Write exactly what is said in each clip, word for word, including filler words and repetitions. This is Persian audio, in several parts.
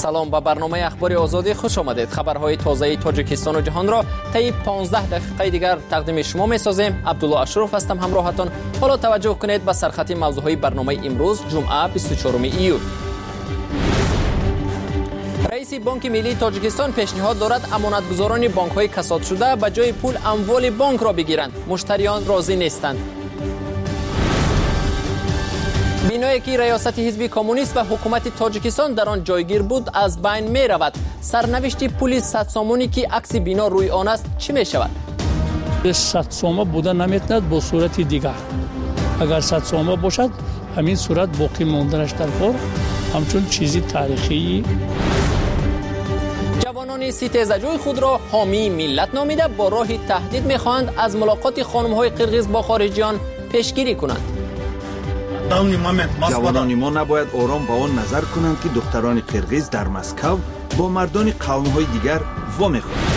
سلام، به برنامه اخبار آزادی خوش آمدید. خبرهای تازه تاجیکستان و جهان را طی پانزده دقیقه دیگر تقدیم شما می‌سازیم. عبدالله اشرف هستم همراهتان. حالا توجه کنید به سرخط موضوعهای برنامه امروز جمعه بیست و چهارم ایول. رئیس بانک ملی تاجیکستان پیشنهاد دارد امانتگزاران بانک‌های کساد شده به جای پول اموال بانک را بگیرند. مشتریان راضی نیستند. بینایی که ریاست حزب کمونیست و حکومت تاجیکستان در آن جایگیر بود از بین می رود. سرنوشت پول صد سامانی که عکس بینا روی آن است چی می شود؟ صد سامه بوده نمیتواند با صورت دیگر. اگر صد سامه باشد همین صورت باقی ماندنش در کار همچون چیزی تاریخی. جوانان ستیزجوی خود را حامی ملت نامیده با راه تهدید می‌خواهند از ملاقات خانم‌های قرقیز با خارجیان پیشگیری کنند. جوانان ما نباید آرام با آن نظر کنند که دختران قرقیز در مسکو با مردان قوم‌های دیگر وا می‌خوانند.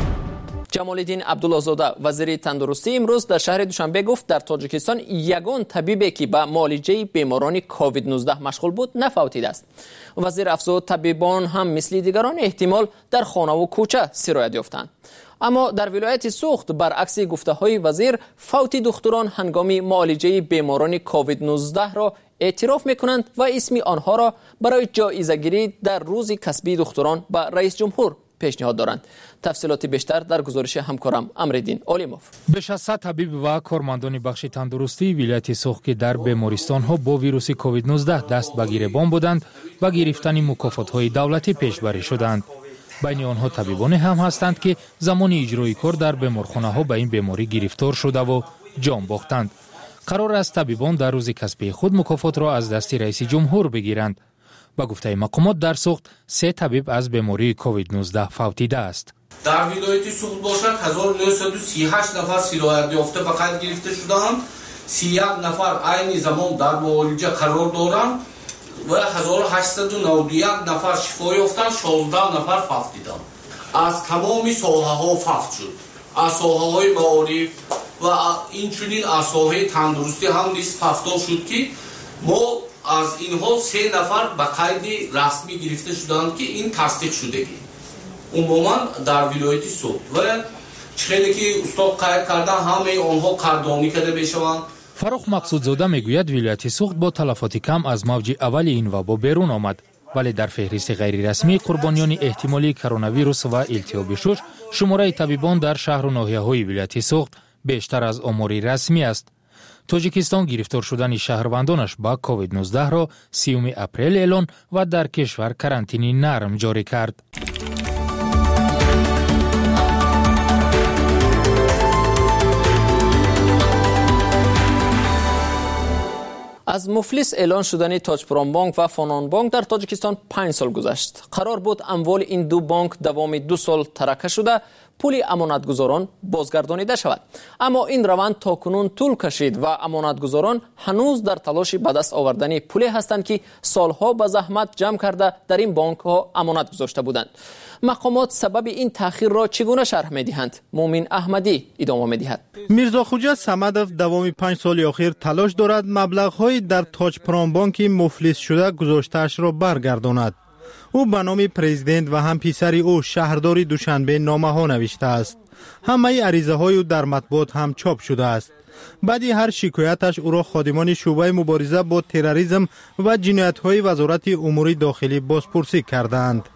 جمال الدین عبدالله‌زاده وزیر تندرستی امروز در شهر دوشنبه گفت در تاجیکستان یگان طبیبی که به معالجه بیماران کووید نوزده مشغول بود نفوتیده است. وزیر افزود طبیبان هم مثل دیگران احتمال در خانه و کوچه سرایت یافتند. اما در ولایت سوخت برعکس گفته‌های وزیر فوت دختران هنگام معالجه بیماران کووید نوزده را اعتراف می‌کنند و اسم آنها را برای جایزه‌گیری در روز کسبی دختران به رئیس جمهور پیشنهاد دارند. تفصیلات بیشتر در گزارش همکارم امرالدین علیموف. بیش از صد طبیب و کارمندان بخش تندرستی ولایت سوخت که در بیمارستان‌ها با ویروس کووید نوزده دست به گریبان بودند و گرفتن مکافات‌های دولتی پیشبری شدند. بین آنها طبیبانی هم هستند که زمان اجرای کار در بیمارخانه‌ها به این بیماری گرفتار شده و جان باختند. قرار است طبیبان در روز کسبی خود مکافات را از دست رئیس جمهور بگیرند. با گفته مقامات در سوخت سه طبیب از بیماری کووید نوزده فوتیده است. در ولایت سوخت باشد هزار و نهصد و سی و هشت نفر سرایت یافته به قید گرفته شدند. سی و یک نفر عین زمان در معالجه قرار دارند و هزار و هشتصد و نود و یک نفر شفا یافتند. شانزده نفر فوتیدند. از تمام ساحه‌ها فوت شد. از ساحه‌های معارف و اینچنین از ساحه تندرستی هم نیز فوت شد که ما از اینها سه نفر به قید رسمی گرفته شدند که این تصدیق شدگی عموما در ولایت سوخت و چخیلی که استاد قید کردن همه آنها قدردانی کرده بشوند. فروخ مقصودزاده میگوید ولایت سوخت با تلفات کم از موج اول این وبا بیرون آمد، ولی در فهرست غیر رسمی قربانیان احتمالی کرونا ویروس و التهاب شش شماره طبیبان در شهر و ناحیه‌های ولایت سوخت بیشتر از آمار رسمی است. تاجیکستان گرفتار شدن شهروندانش با کووید نوزده را سیوم اپریل اعلان و در کشور کرانتینی نرم جاری کرد. از مفلس اعلان شدن تاجپرام بانک و فانان بانک در تاجیکستان پنج سال گذشت. قرار بود اموال این دو بانک دوام دو سال ترکه شده پول امانتگزاران بازگردانیده شود. اما این روند تاکنون طول کشید و امانتگزاران هنوز در تلاش به دست آوردن پولی هستند که سالها به زحمت جمع کرده در این بانک ها امانت گذاشته بودند. مقامات سبب این تأخیر را چگونه شرح می‌دهند؟ مومن احمدی ادامه می‌دهد. میرزا خوجا صمدوف دوام پنج سال اخیر تلاش دارد مبلغ‌های در تاجپرام بانک مفلس شده گذاشته‌اش را برگرداند. او به نام پرزیدنت و هم پسر او شهردار دوشنبه نامه ها نوشته است. همه عریضه های او در مطبوعات هم چاپ شده است. بعدی هر شکایتش او را خادمان شعبه مبارزه با تروریسم و جنایت های وزارت امور داخلی بازپرسی کردند.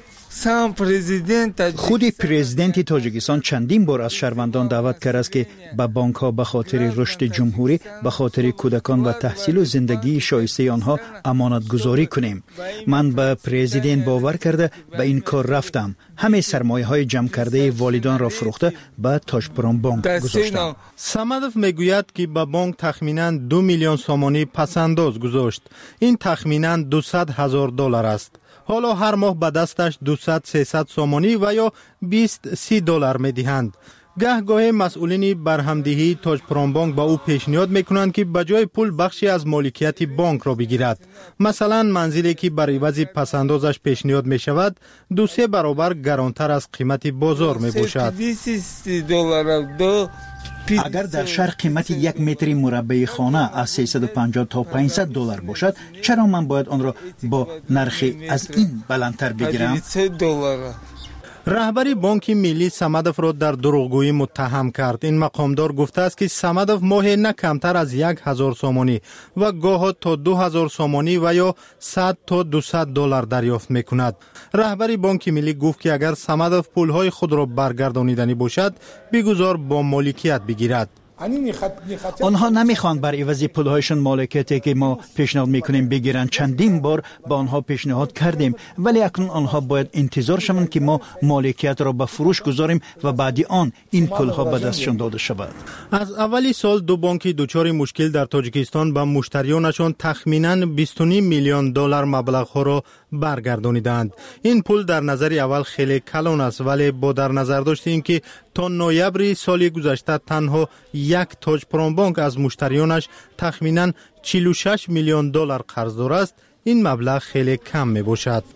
خود پرزیدنت تاجیکستان چندین بار از شهروندان دعوت کرده است که به بانک ها به خاطر رشد جمهوری، به خاطر کودکان و تحصیل و زندگی شایسته آنها امانت گذاری کنیم. من به پرزیدنت باور کرده به این کار رفتم. همه سرمایه های جمع کرده والدان را فروخته به تاجپرام بانک گذاشتم. صمدوف میگوید که به بانک تخمینا دو میلیون سامانی پسنداز گذاشت. این تخمینا دویست هزار دلار است. حالا هر ماه به دستش دویست سیصد سامانی و یا بیست سی دلار می دهند. گهگاه مسئولین برهمدهی تاجپرام بانک با او پیشنهاد میکنند که بجای پول بخشی از مالکیت بانک را بگیرد. مثلا منزلی که بر عوض پسندازش پیشنهاد می شود دو سه برابر گرانتر از قیمت بازار می باشد. اگر در شهر قیمت یک متر مربع خانه از سیصد و پنجاه تا پانصد دلار باشد، چرا من باید آن را با نرخی از این بلندتر بگیرم؟ رهبری بانک ملی صمدوف را در دروغگویی متهم کرد. این مقامدار گفته است که صمدوف ماهی نه کمتر از یک هزار سومانی و گاه تا دو هزار سومانی و یا صد تا دویست دلار دریافت میکند. رهبری بانک ملی گفت که اگر صمدوف پولهای خود را برگردانیدنی باشد، بگذار با مالکیت بگیرد. آنها نمیخوان بر عوض پولهایشان مالکیتی که ما پیشنهاد میکنیم بگیرن. چندین بار با آنها پیشنهاد کردیم، ولی اکنون آنها باید انتظار شوند که ما مالکیت را به فروش گذاریم و بعد آن این پولها به دستشان داده شود. از اولی سال دو بانک دچار مشکل در تاجیکستان به مشتریانشان تخمیناً بیست و نیم میلیون دلار مبلغ را برگردانیدند. این پول در نظر اول خیلی کلان است، ولی با در نظر داشت اینکه تا نوامبر سال گذشته تنها یک تاج پرومبانک از مشتریانش تخمیناً چهل و شش میلیون دلار قرضدار است، این مبلغ خیلی کم می باشد.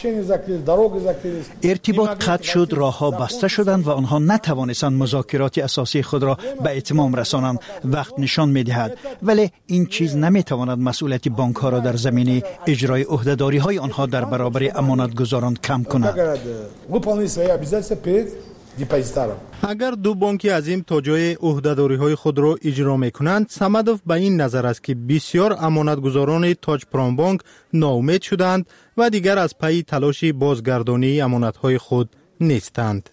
ارتباط قطع شد، راهها بسته شدند و آنها نتوانستند مذاکرات اساسی خود را به اتمام رسانند. وقت نشان می دهد، ولی این چیز نمی تواند مسئولیت بانک ها را در زمینه اجرای عهده‌داری های آنها در برابر امانتگزاران کم کند. اگر دو بانک عظیم تا جای عهده‌داری های خود را اجرا میکنند، صمدوف به این نظر است که بسیار امانتگزاران تاج پرومبانک ناامید شدند و دیگر از پی تلاش بازگردانی امانت های خود نیستند.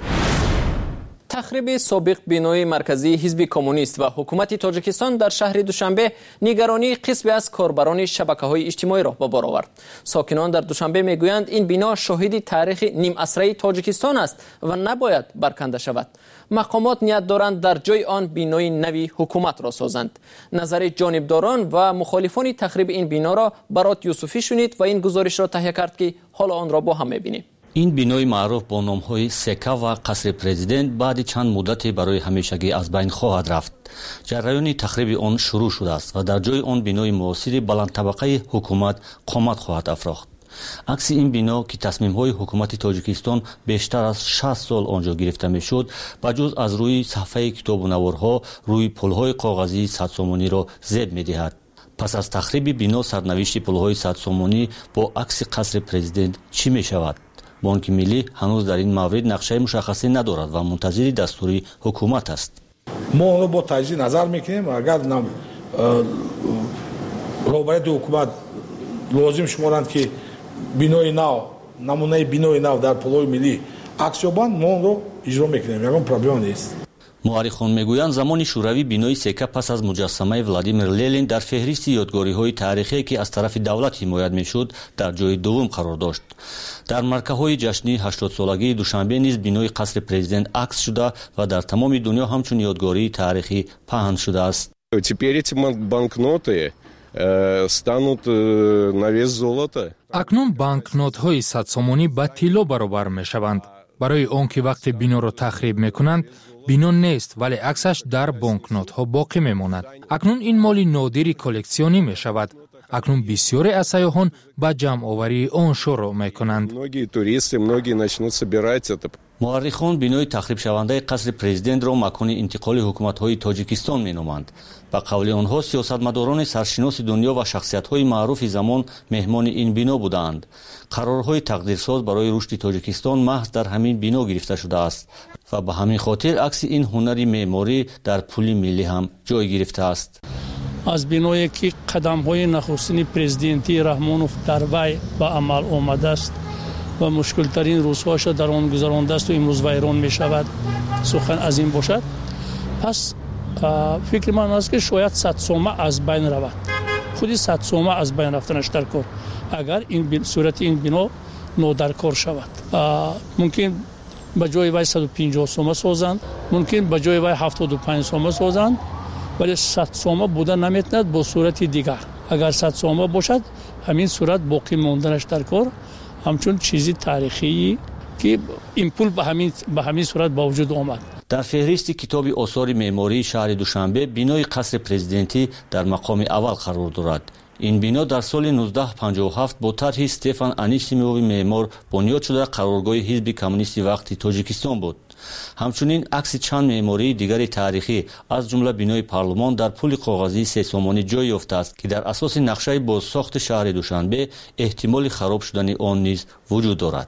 تخریب سابق بینای مرکزی حزب کمونیست و حکومت تاجیکستان در شهر دوشنبه نگرانی قسمی از کاربران شبکه‌های اجتماعی را به بار آورد. ساکنان در دوشنبه میگویند این بنا شاهد تاریخ نیم عصره تاجیکستان است و نباید برکنده شود. مقامات نیت دارند در جای آن بینای نوی حکومت را سازند. نظر جانبداران و مخالفان تخریب این بنا را برات یوسفی شنید و این گزارش را تهیه کرد که حالا آن را با هم می‌بینیم. این بینای معروف با نام‌های سکا و قصر پرزیدنت بعد چند مدت برای همیشگی از بین خواهد رفت. جریان تخریب آن شروع شده است و در جای آن بینای معاصر بلند طبقه حکومت قامت خواهد افراخت. عکس این بنا که تصمیم‌های حکومت تاجیکستان بیشتر از شصت سال آنجا گرفته می‌شد، بجز از روی صفحه کتاب‌ونوارها روی پل‌های کاغذی صد سومانی را زد می‌دهد. پس از تخریب بنا سرنوشت پل‌های صد سومانی با عکس قصر پرزیدنت چی می‌شود؟ بانک ملی هنوز در این مورد نقشه مشخصی ندارد و منتظر دستور حکومت است. ما اون رو با تجدید نظر میکنیم. اگر نم روبرت حکومت لازم شمارند که بینای نو نمونه بینای نو در پلوی ملی عکس یابند، ما اون رو اجرا میکنیم. یکم پرابلم نیست. مورخان میگویند زمان شوروی بینای سکه پس از مجسمه ولادیمیر لنین در فهرست یادگاری‌های تاریخی که از طرف دولت حمایت میشد در جای دوم قرار داشت. در مرکه‌های جشنی هشتاد سالگی دوشنبه نیز بینای قصر پرزیدنت عکس شده و در تمام دنیا همچون یادگاری تاریخی پهن شده است. Теперь эти банкноты станут на вес золота. اکنون بانکنوت‌های صد سومانی به طلا برابر می‌شوند. برای آن که وقت بنا را تخریب می‌کنند، بنا نیست ولی عکسش در بانکنوت‌ها باقی می‌ماند. اکنون این مال نادری کلکسیونی می‌شود. اکنون بسیاری از سیاحان به جمع آوری آن شروع می‌کنند. Многие туристы, многие начнут собирать это. مورخان بینای تخریب شونده قصر پرزیدنت را مکان انتقال حکومت‌های تاجیکستان می‌نامند. به قول آنها سیاستمداران سرشناس دنیا و شخصیت‌های معروف زمان مهمان این بنا بودند. قرارهای تقدیرساز برای رشد تاجیکستان محض در همین بنا گرفته شده است و به همین خاطر عکس این هنر معماری در پل ملی هم جای گرفته است. از بینایی که قدم‌های نخستین پرزیدنتی رحمانوف در وی به عمل آمده است و مشکل ترین روزهاش در آن گذرانده است و امروز ویران می شود، سخن از این باشد، پس فکر من است که شاید صد سومه از بین رود. خودی صد سومه از بین رفتنش در کار اگر این صورت این بنا نودرکار شود. ممکن به جای وی صد و پنجاه سومه سازند، ممکن به جای وی هفتاد و پنج سومه سازند، ولی صد سومه بوده نمیتند با صورت دیگر. اگر صد سومه باشد همین صورت باقی موندنش در کار همچون چیزی تاریخی که این پول به همین به همین صورت با وجود آمد. در فهرست کتاب آثار معماری شهر دوشنبه بینای قصر پرزیدنتی در مقام اول قرار دارد. این بنا در سال نوزده پنجاه و هفت با طرح استفان انیسیموو معمار بنیاد شده قرارگاه حزب کمونیست وقتی تاجیکستان بود. ҳамчунин акси чанд меъмории дигари таърихӣ аз ҷумла бинои парлумон дар пули коғазии сесомонӣ ҷой ёфтааст ки дар асоси нақшаи бозсохти шаҳри душанбе эҳтимоли хароб шудани он низ вуҷуд дорад.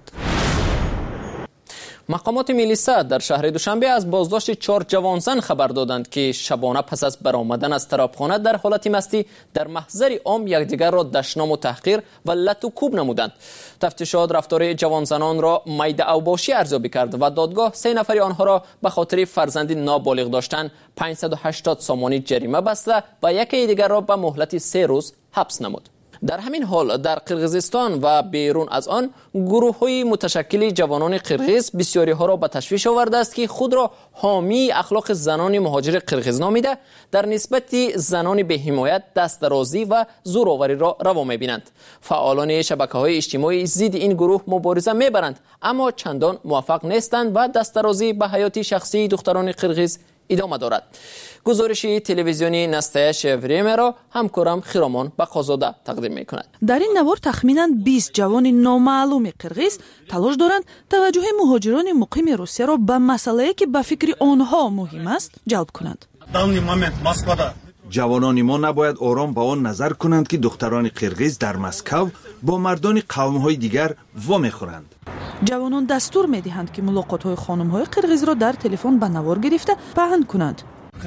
мақомоти милиса дар шаҳри душанбе аз боздошти чор ҷавонзан хабар доданд ки шабона пас аз баромадан аз тарабхона дар ҳолати мастӣ дар маҳзари ом якдигарро дашному таҳқир ва лату кӯб намуданд. тафтишот рафтори ҷавонзанонро майдаавбошӣ арзёбӣ кард ва додгоҳ се нафари онҳоро ба хотири фарзанди ноболиғ доштан панҷсаду ҳаштод сомонӣ ҷарима баста ва яке дигарро ба муҳлати се рӯз ҳабс намуд. дар ҳамин ҳол дар қирғизистон ва берун аз он гурӯҳҳои муташаккили ҷавонони қирғиз бисёриҳоро ба ташвиш овардааст ки худро ҳомии ахлоқи занони муҳоҷири қирғиз номида дар нисбати занони беҳимоят дастдарозӣ ва зӯровариро раво мебинанд. фаъолони шабакаҳои иҷтимоӣ зидди ин гурӯҳ мубориза мебаранд, аммо чандон муваффақ нестанд ва дастдарозӣ ба ҳаёти шахсии духтарони қирғиз идома дорад. гузориши телевизиони Настоящее времяро ҳамкорам Хиромон Бақозода тақдим мекунад. дар ин навор тахминан бист ҷавони номаълуми қирғиз талош доранд таваҷҷӯҳи муҳоҷирони муқими Русияро ба масъалае ки ба фикри онҳо муҳим аст ҷалб кунанд. ҷавонони мо набояд ором ба он назар кунанд ки духтарони қирғиз дар Москав бо мардони қавмҳои дигар вомехӯранд. ҷавонон дастур медиҳанд ки мулоқотҳои хонумҳои қирғизро дар телефон ба навор гирифта паҳн кунанд.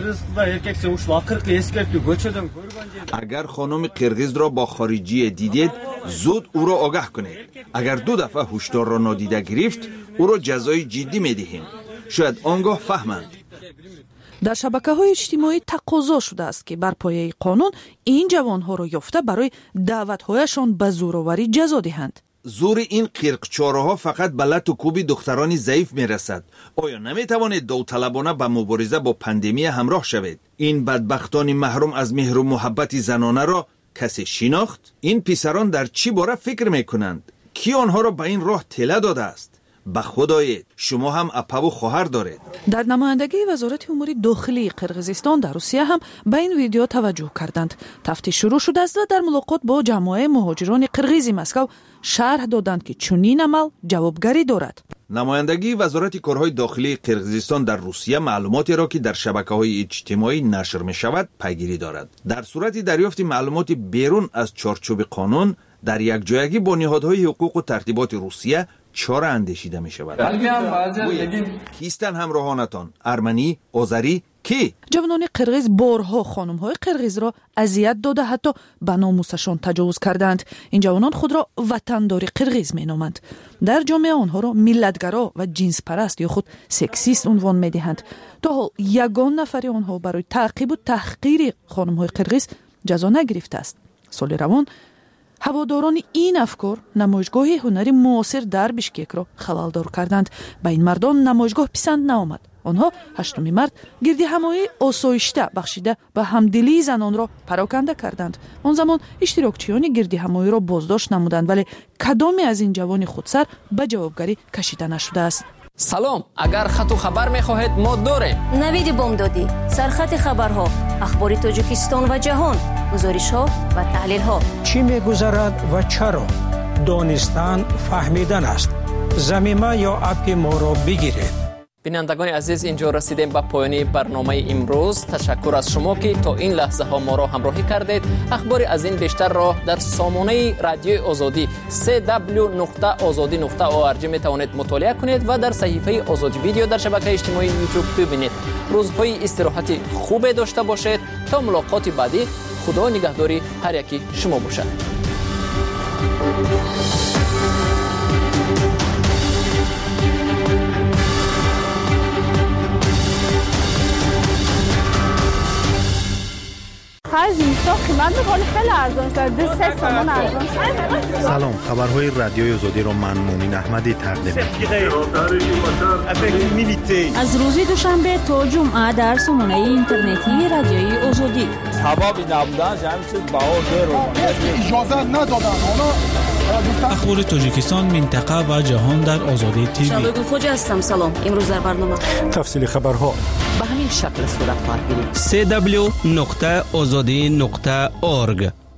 агар хонуми қирғизро бо хориҷие дидед, зуд ӯро огаҳ кунед. агар ду дафъа ҳушдорро нодида гирифт, ӯро ҷазои ҷиддӣ медиҳем. шояд он гоҳ фаҳманд. дар шабакаҳои иҷтимоӣ тақозо шудааст ки бар пояи қонун ин ҷавонҳоро ёфта барои даъватҳояшон ба зӯроварӣ ҷазо диҳанд. зури ин қирқчораҳо фақат ба лату кӯби духтарони заиф мерасад. оё наметавонед довталабона ба мубориза бо пандемия ҳамроҳ шавед? ин бадбахтони маҳрум аз меҳру муҳаббати занонаро касе шинохт? ин писарон дар чӣ бора фикр мекунанд? кӣ онҳоро ба ин роҳ тела додааст? ба худоед, шумо ҳам апаву хоҳар доред. дар намояндагии вазорати умури дохилии қирғизистон дар Русия ҳам ба ин видео таваҷҷӯҳ карданд. тафтиш шурӯъ шудааст ва дар мулоқот бо ҷамоаи муҳоҷирони қирғизи Москав шарҳ доданд ки чунин амал ҷавобгарӣ дорад. намояндагии вазорати корҳои дохилии қирғизистон дар Русия маълумотеро ки дар шабакаҳои иҷтимоӣ нашр мешавад пайгирӣ дорад. дар сурати дарёфти маълумоти берун аз чорчӯби қонун дар якҷоягӣ бо ниҳодҳои ҳуқуқу тартиботи Русия чора андешида мешавад. кистан ҳамроҳонатон? арманӣ, озарӣ, ки? ҷавонони қирғиз борҳо хонумҳои қирғизро азият дода ҳатто ба номусашон таҷовуз карданд. ин ҷавонон худро ватандори қирғиз меноманд. дар ҷомеа онҳоро миллатгаро ва ҷинспараст ё худ сексист унвон медиҳанд. то ҳол ягон нафари онҳо барои таъқибу таҳқири хонумҳои қирғиз ҷазо нагирифтааст. соли равон ҳаводорони ин афкор намоишгоҳи ҳунари муосир дар Бишкекро халалдор карданд. ба ин мардон намоишгоҳ писанд наомад. онҳо ҳаштуми март гирдиҳамоии осоишта бахшида ба ҳамдилии занонро пароканда карданд. он замон иштирокчиёни гирдиҳамоиро боздошт намуданд, вале кадоме аз ин ҷавони худсар ба ҷавобгарӣ кашида нашудааст. салом, агар хату хабар мехоҳед мо дорем. навиди бомдодӣ, сархати хабарҳо, ахбори Тоҷикистон ва ҷаҳон, гузоришҳо ва таҳлилҳо. чӣ мегузарад ва чаро? донистан фаҳмидан аст. замима ё апи моро бигиред. бинандагони азиз, инҷо расидем ба поёни барномаи имрӯз. ташаккур аз шумо ки то ин лаҳзаҳо моро ҳамроҳӣ кардед. ахбори аз ин бештарро дар сомонаи радиои озодӣ си дабл ю нуқта озодӣ нуқта орг метавонед мутолиа кунед ва дар саҳифаи Озодӣ видео дар шабакаи иҷтимоии YouTube бибинед. рӯзҳои истироҳати хубе дошта бошед. то мулоқоти баъдӣ, худо нигаҳдори ҳар яки шумо бошад. سلام، خبرهای رادیوی آزادی رو من مومین احمدی تقدیم می‌کنم. از روز دوشنبه تا جمعه در سامانه اینترنتی رادیوی آزادی. سببی نبودن همین چیز باور رو اجازه ندادن. اونا اخبار تاجیکستان، منطقه و جهان در آزادی تیوی. شبگو خوجا هستم. سلام. امروز در برنامه تفصیل خبرها به همین شکل صورت خواهد گرفت. سی دبلیو نقطه آزادی نقطه اورگ.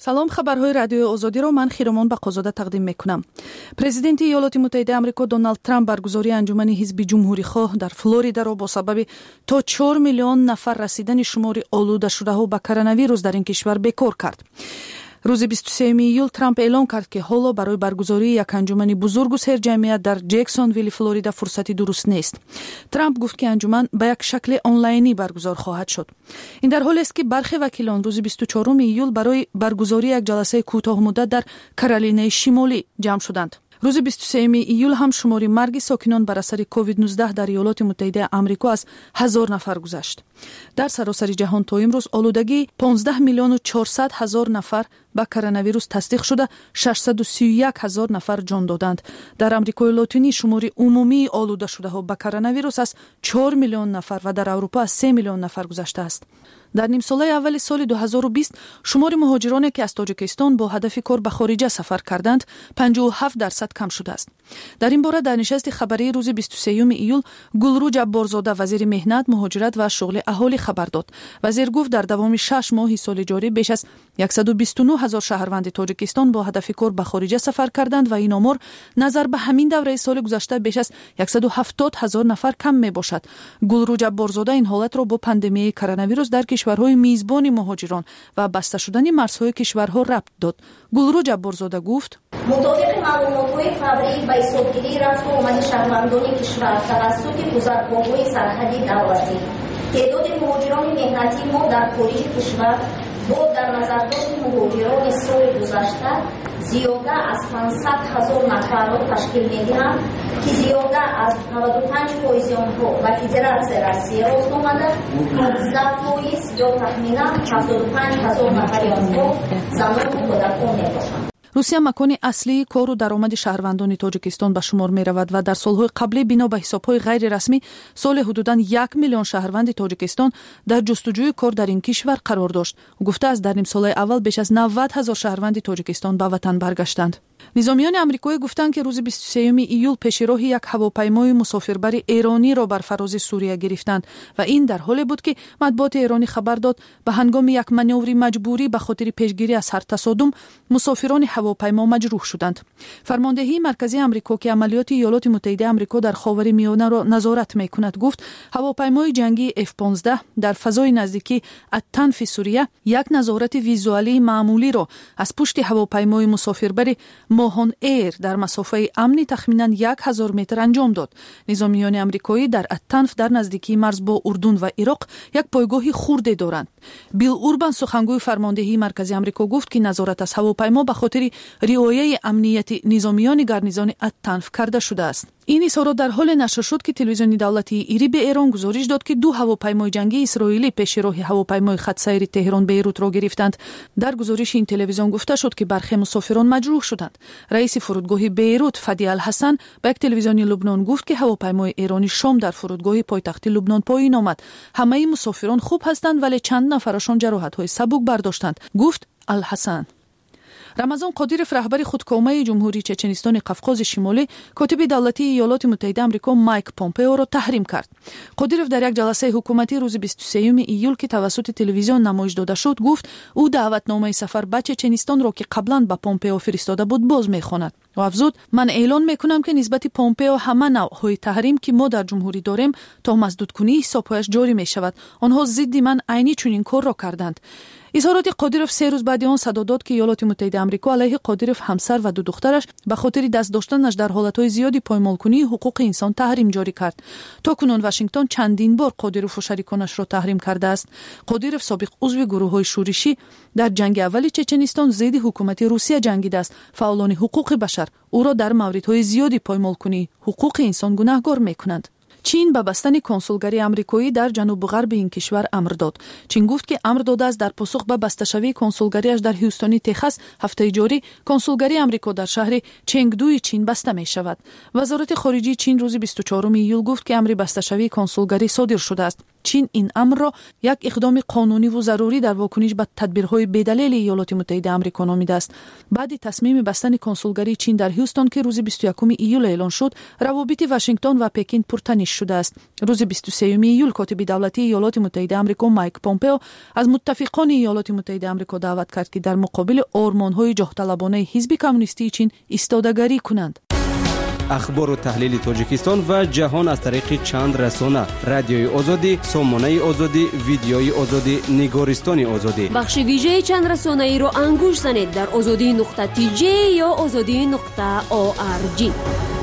салом, хабарҳои радиои озодиро ман хиромон бақозода тақдим мекунам. Президенти иёлоти муттаҳидаи амрико Доналд Трамп баргузории анҷумани ҳизби ҷумҳурихоҳ дар Флоридаро бо сабаби то чор миллион нафар расидани шумори олудашудаҳо ба коронавирус дар ин кишвар бекор кард. рӯзи бисту сеюми июл Трамп эълон кард, ки ҳоло барои баргузории як анҷумани бузургу серҷамъият дар Ҷексонвилли, Флорида фурсати дуруст нест. Трамп гуфт, ки анҷуман ба як шакли онлайнӣ баргузор хоҳад шуд. ин дар ҳолест, ки бархе вакилон рӯзи бисту чоруми июл барои баргузории як ҷаласаи кӯтоҳмуддат дар Каролинаи Шимолӣ ҷамъ шуданд. рӯзи бисту сеюми июл ҳам шумори марги сокинон бар асари ковид нуздаҳ дар иёлоти муттаҳидаи амрико аз ҳазор нафар гузашт. дар саросари ҷаҳон то имрӯз олудагии понздаҳ миллиону чорсад ҳазор нафар ба коронавирус тасдиқ шуда, шашсаду си и як ҳазор нафар ҷон доданд. дар Амрикои Лотинӣ шумори умумии олудашудаҳо ба коронавирус аз чор миллион нафар ва дар Аврупо аз се миллион нафар гузаштааст. дар нимсолаи аввали соли дуҳазору бист шумори муҳоҷироне, ки аз Тоҷикистон бо ҳадафи кор ба хориҷа сафар карданд, панҷоҳу ҳафт дарсад кам шудааст. дар ин бора дар нишасти хабарии рӯзи бисту сеюми июл Гулрӯ Ҷабборзода, вазири меҳнат, муҳоҷират ва шуғли аҳолӣ хабар дод. вазир гуфт, дар давоми шаш моҳи соли ҷорӣ беш аз яксаду бисту нӯҳ ҳазор шаҳрванди Тоҷикистон бо ҳадафи кор ба хориҷа сафар карданд ва ин омор назар ба ҳамин давраи соли гузашта беш аз яксаду ҳафтод ҳазор нафар кам мебошад. Гулрӯ Ҷабборзода ин ҳолатро бо пандемияи коронавирус дар кишварҳои мизбони муҳоҷирон ва баста шудани марзҳои кишварҳо рабт дод. Гулрӯ Ҷабборзода гуфт: мутобиқи маълумотҳои фаврии ба ҳисобгирии рафту омади шаҳрвандони кишвар тавассути гузаргоҳҳои сарҳади давлатӣ, теъдоди муҳоҷирони меҳнатӣ мо дар хориҷи кишвар бо дар назардошти муҳоҷирони соли гузашта зиёда аз панҷсад ҳазор нафарро ташкил медиҳанд, ки зиёда аз наваду панҷ фоизи онҳо ба Федератсияи Россия розномада, понздаҳ фоиз ё тахминан ҳафтоду панҷ ҳазор нафари онҳо занону кӯдакон мебошанд. русия макони аслии кору даромади шаҳрвандони Тоҷикистон ба шумор меравад ва дар солҳои қаблӣ бино ба ҳисобҳои ғайрирасмӣ соли ҳудудан як миллион шаҳрванди Тоҷикистон дар ҷустуҷӯи кор дар ин кишвар қарор дошт. гуфтааст, дар нимсолаи аввал беш аз навад ҳазор шаҳрванди Тоҷикистон ба ватан баргаштанд. низомиёни амрикоӣ гуфтанд, ки рӯзи бисту сеюми июл пешироҳи як ҳавопаймои мусофирбари эрониро бар фарози Сурия гирифтанд ва ин дар ҳоле буд, ки матбуоти эронӣ хабар дод, ба ҳангоми як манёври маҷбурӣ ба хотири пешгирӣ аз ҳар тасодум мусофирони ҳавопаймо маҷрӯҳ шуданд. фармондеҳии марказии амрико, ки амалиёти иёлоти муттаҳидаи амрико дар ховари миёнаро назорат мекунад, гуфт, ҳавопаймои ҷангии эф понздаҳ дар фазои наздики ат-Танфи Сурия як назорати визуалии маъмулиро аз пушти ҳавопаймои мусофирбари Моҳон Эйр дар масофаи амни тахминан як ҳазор метр анҷом дод. низомиёни амрикоӣ дар ат-Танф дар наздикии марз бо Урдун ва Ироқ як пойгоҳи хурде доранд. Билл Урбан, сухангӯи фармондеҳии маркази амрико, гуфт, ки назорат аз ҳавопаймо ба хотири риояи амнияти низомиёни гарнизони ат-Танф карда шудааст. ин изҳорот дар ҳоле нашр шуд, ки телевизиони давлатии Ириби Эрон гузориш дод, ки ду ҳавопаймои ҷангии исроилӣ пеши роҳи ҳавопаймои хатсайри Теҳрон-Бейрутро гирифтанд. дар гузориши ин телевизион гуфта шуд, ки бархе мусофирон маҷрӯҳ шуданд. раиси фурудгоҳи Бейрут Фади Ал-Ҳасан ба як телевизиони Лубнон гуфт, ки ҳавопаймои эронӣ шом дар фурудгоҳи пойтахти Лубнон поин омад. ҳамаи мусофирон хуб ҳастанд, вале чанд нафарашон ҷароҳатҳои сабук бардоштанд, гуфт Ал-Ҳасан. рамазон Қодиров, раҳбари худкомаи ҷумҳурии Чеченистони Қавқози Шимолӣ, котиби давлатии иёлоти муттаҳидаи амрико Майк Помпеоро таҳрим кард. Қодиров дар як ҷаласаи ҳукуматӣ рӯзи бисту сеюми июл, ки тавассути телевизион намоиш дода шуд, гуфт, ӯ даъватномаи сафар ба Чеченистонро, ки қаблан ба Помпео фиристода буд, боз мехонад. ӯ афзуд: ман эълон мекунам, ки нисбати Помпео ҳама навъҳои таҳрим, ки мо дар ҷумҳурӣ дорем, то маздудкунии ҳисобҳояш ҷорӣ мешавад. онҳо зидди ман айни чунин корро карданд. изҳороти Қодиров се рӯз баъди он садо дод, ки иёлоти муттаҳидаи амрико алайҳи Қодиров ҳамсар ва ду духтараш ба хотири даст доштанаш дар ҳолатҳои зиёди поймолкунии ҳуқуқи инсон таҳрим ҷорӣ кард. то кунун Вашингтон чандин бор Қодирову шариконашро таҳрим кардааст. Қодиров собиқ узви гурӯҳҳои шӯришӣ дар ҷанги аввали Чеченистон зидди ҳукумати Русия ҷангидааст. фаъолони ҳуқуқи башар ӯро дар мавридҳои зиёди поймолкунии ҳуқуқи инсон гунаҳгор мекунанд. чин ба бастани консулгарии амрикоӣ дар ҷанубу ғарби ин кишвар амр дод. чин гуфт, ки амр додааст дар посух ба басташавии консулгариаш дар Ҳюстони, Техас ҳафтаи ҷорӣ консулгарии амрико дар шаҳри Ченгдуи чин баста мешавад. вазорати хориҷии чин рӯзи бисту чоруми июл гуфт, ки амри басташавии консулгарӣ содир шудааст. چین این امر را یک اقدام قانونی و ضروری در واکنش به تدبیرهای بی‌دلیل ایالات متحده آمریکا نامیده است. بعد تصمیم بستن کنسولگری چین در هیوستون که روز بیست و یکم ایول اعلان شد، روابط واشنگتن و پکین پرتنش شده است. روز بیست و سوم ایول کاتب دولتی ایالات متحده آمریکا مایک پومپئو از متفقان ایالات متحده آمریکا دعوت کرد که در مقابل آرمان‌های جاه طلبانه حزب کمونیستی چین ایستادگی کنند. اخبار و تحلیل تاجیکستان و جهان از طریق چند رسانه: رادیوی آزادی، سامانه آزادی، ویدیوی آزادی، نگارستان آزادی. بخش ویژه چند رسانه ای را انگوش زنید در آزادی نقطه تی جی یا آزادی نقطه او آر جی.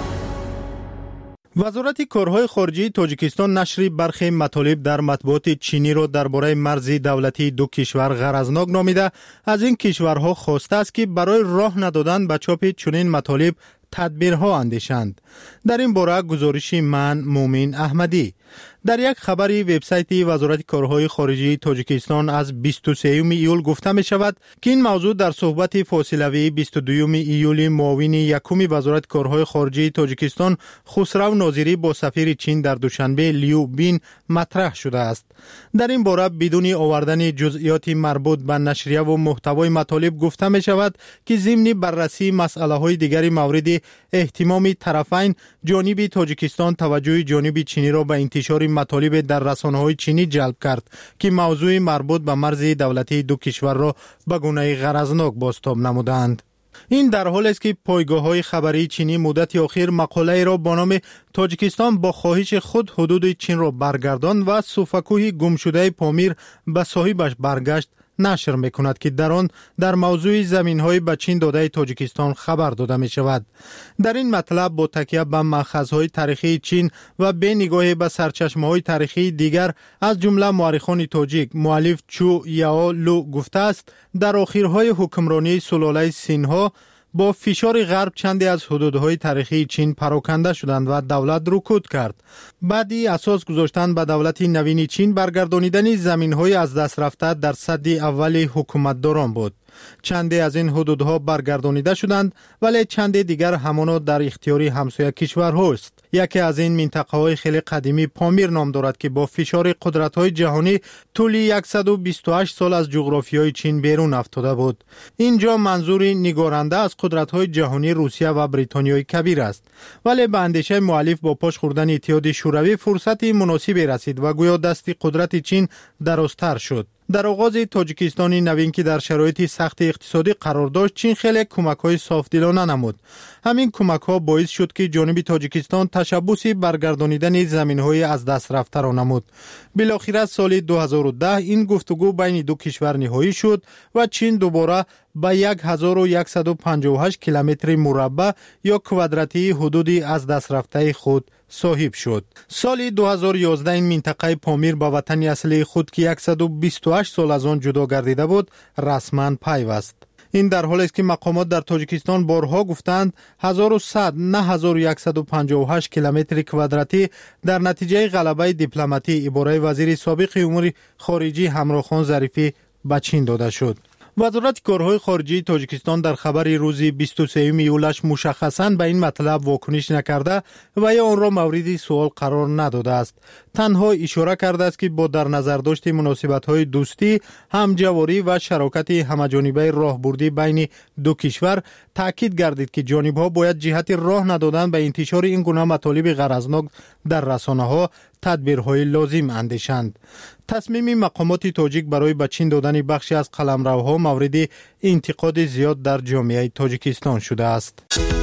وزارت کارهای خارجه تاجیکستان نشر برخی مطالب در مطبوعات چینی را درباره مرز دولتی دو کشور غرضناک نامیده، از این کشورها خواسته است که برای راه ندادن به چاپ چنین مطالب تدبیرها اندیشند. در این باره گزارش من مومن احمدی. در یک خبری وبسایت وزارت کارهای خارجه تاجیکستان از بیست و سوم ایول گفته می شود که این موضوع در صحبت فاصله‌ای بیست و دوم ایول معاون یکم وزارت کارهای خارجه تاجیکستان خسرو ناظری با سفیر چین در دوشنبه لیو بین مطرح شده است. در این باره بدون آوردن جزئیات مربوط به نشریه و محتوای مطالب گفته می شود که ضمن بررسی مسائل دیگر مورد اهتمام طرفین، جانب تاجیکستان توجه جانب چینی را به انتشار مطالب در رسانه‌های چینی جلب کرد که موضوع مربوط به مرز دولتی دو کشور را به گونه غرضناک بازتاب نمودند. این در حالی است که پایگاه‌های خبری چینی مدت اخیر مقاله را با نام تاجیکستان با خواهش خود حدود چین را برگرداند و سوفکوی گم شده پامیر به صاحبش برگشت نشر میکند که در آن در موضوع زمین‌های به چین داده تاجیکستان خبر داده می شود. در این مطلب با تکیه به مأخذهای تاریخی چین و به نگاه به سرچشمه‌های تاریخی دیگر از جمله مورخان تاجیک، مؤلف چو یاو لو گفته است در آخرهای حکمرانی سلاله سینها با فشار غرب چندی از حدودهای تاریخی چین پراکنده شدند و دولت رکود کرد. بعدی اساس گذاشتن به دولت نوین چین برگردانیدن زمین‌های از دست رفته در سد اول حکومتداران بود. چندی از این حدودها برگردانیده شدند ولی چندی دیگر همانا در اختیار همسایه کشورها است. یکی از این منطقه‌های خیلی قدیمی پامیر نام دارد که با فشار قدرت‌های جهانی طول صد و بیست و هشت سال از جغرافیای چین بیرون افتاده بود. اینجا منظور نگارنده از قدرت‌های جهانی روسیه و بریتانیای کبیر است. ولی به اندیشه مؤلف با پاش خوردن اتحاد شوروی فرصتی مناسبی رسید و گویا دست قدرت چین درازتر شد. در آغاز تاجیکستان نوین که در شرایط سخت اقتصادی قرار داشت، چین خیلی کمک‌های صافدلانه نمود. همین کمک‌ها باعث شد که جانب تاجیکستان تشبث برگردانیدن زمین‌های از دست رفته را نمود. بالاخره سال دو هزار و ده این گفتگو بین دو کشور نهایی شد و چین دوباره با هزار و صد و پنجاه و هشت کیلومتر مربع یا کوادراتی حدود از دست رفته خود صاحب شد. سال دو هزار و یازده این منطقه پامیر با وطن اصلی خود که صد و بیست و هشت سال از آن جدا گردیده بود رسما پیوست. این در حالی است که مقامات در تاجیکستان بارها گفتند هزار و صد نه هزار و صد و پنجاه و هشت کیلومتر کوادراتی در نتیجه غلبه دیپلماتی عباره وزیر سابق امور خارجه همراهخان ظریفی به چین داده شد. وزارت کارهای خارجه تاجیکستان در خبر روز بیست و سوم ایولش مشخصاً به این مطلب واکنش نکرده و یا آن را مورد سوال قرار نداده است. تنها اشاره کرده است که با در نظر داشت مناسبت‌های دوستی، همجواری و شراکت همه‌جانبه راهبردی بین دو کشور تاکید گردید که جانب‌ها باید جهت راه ندادن به انتشار این گونه مطالب غرضناک در رسانه‌ها تدبیرهای لازم اندیشند. تصمیم مقامات تاجیک برای به چین دادن بخشی از قلمروها مورد انتقاد زیاد در جامعه تاجیکستان شده است.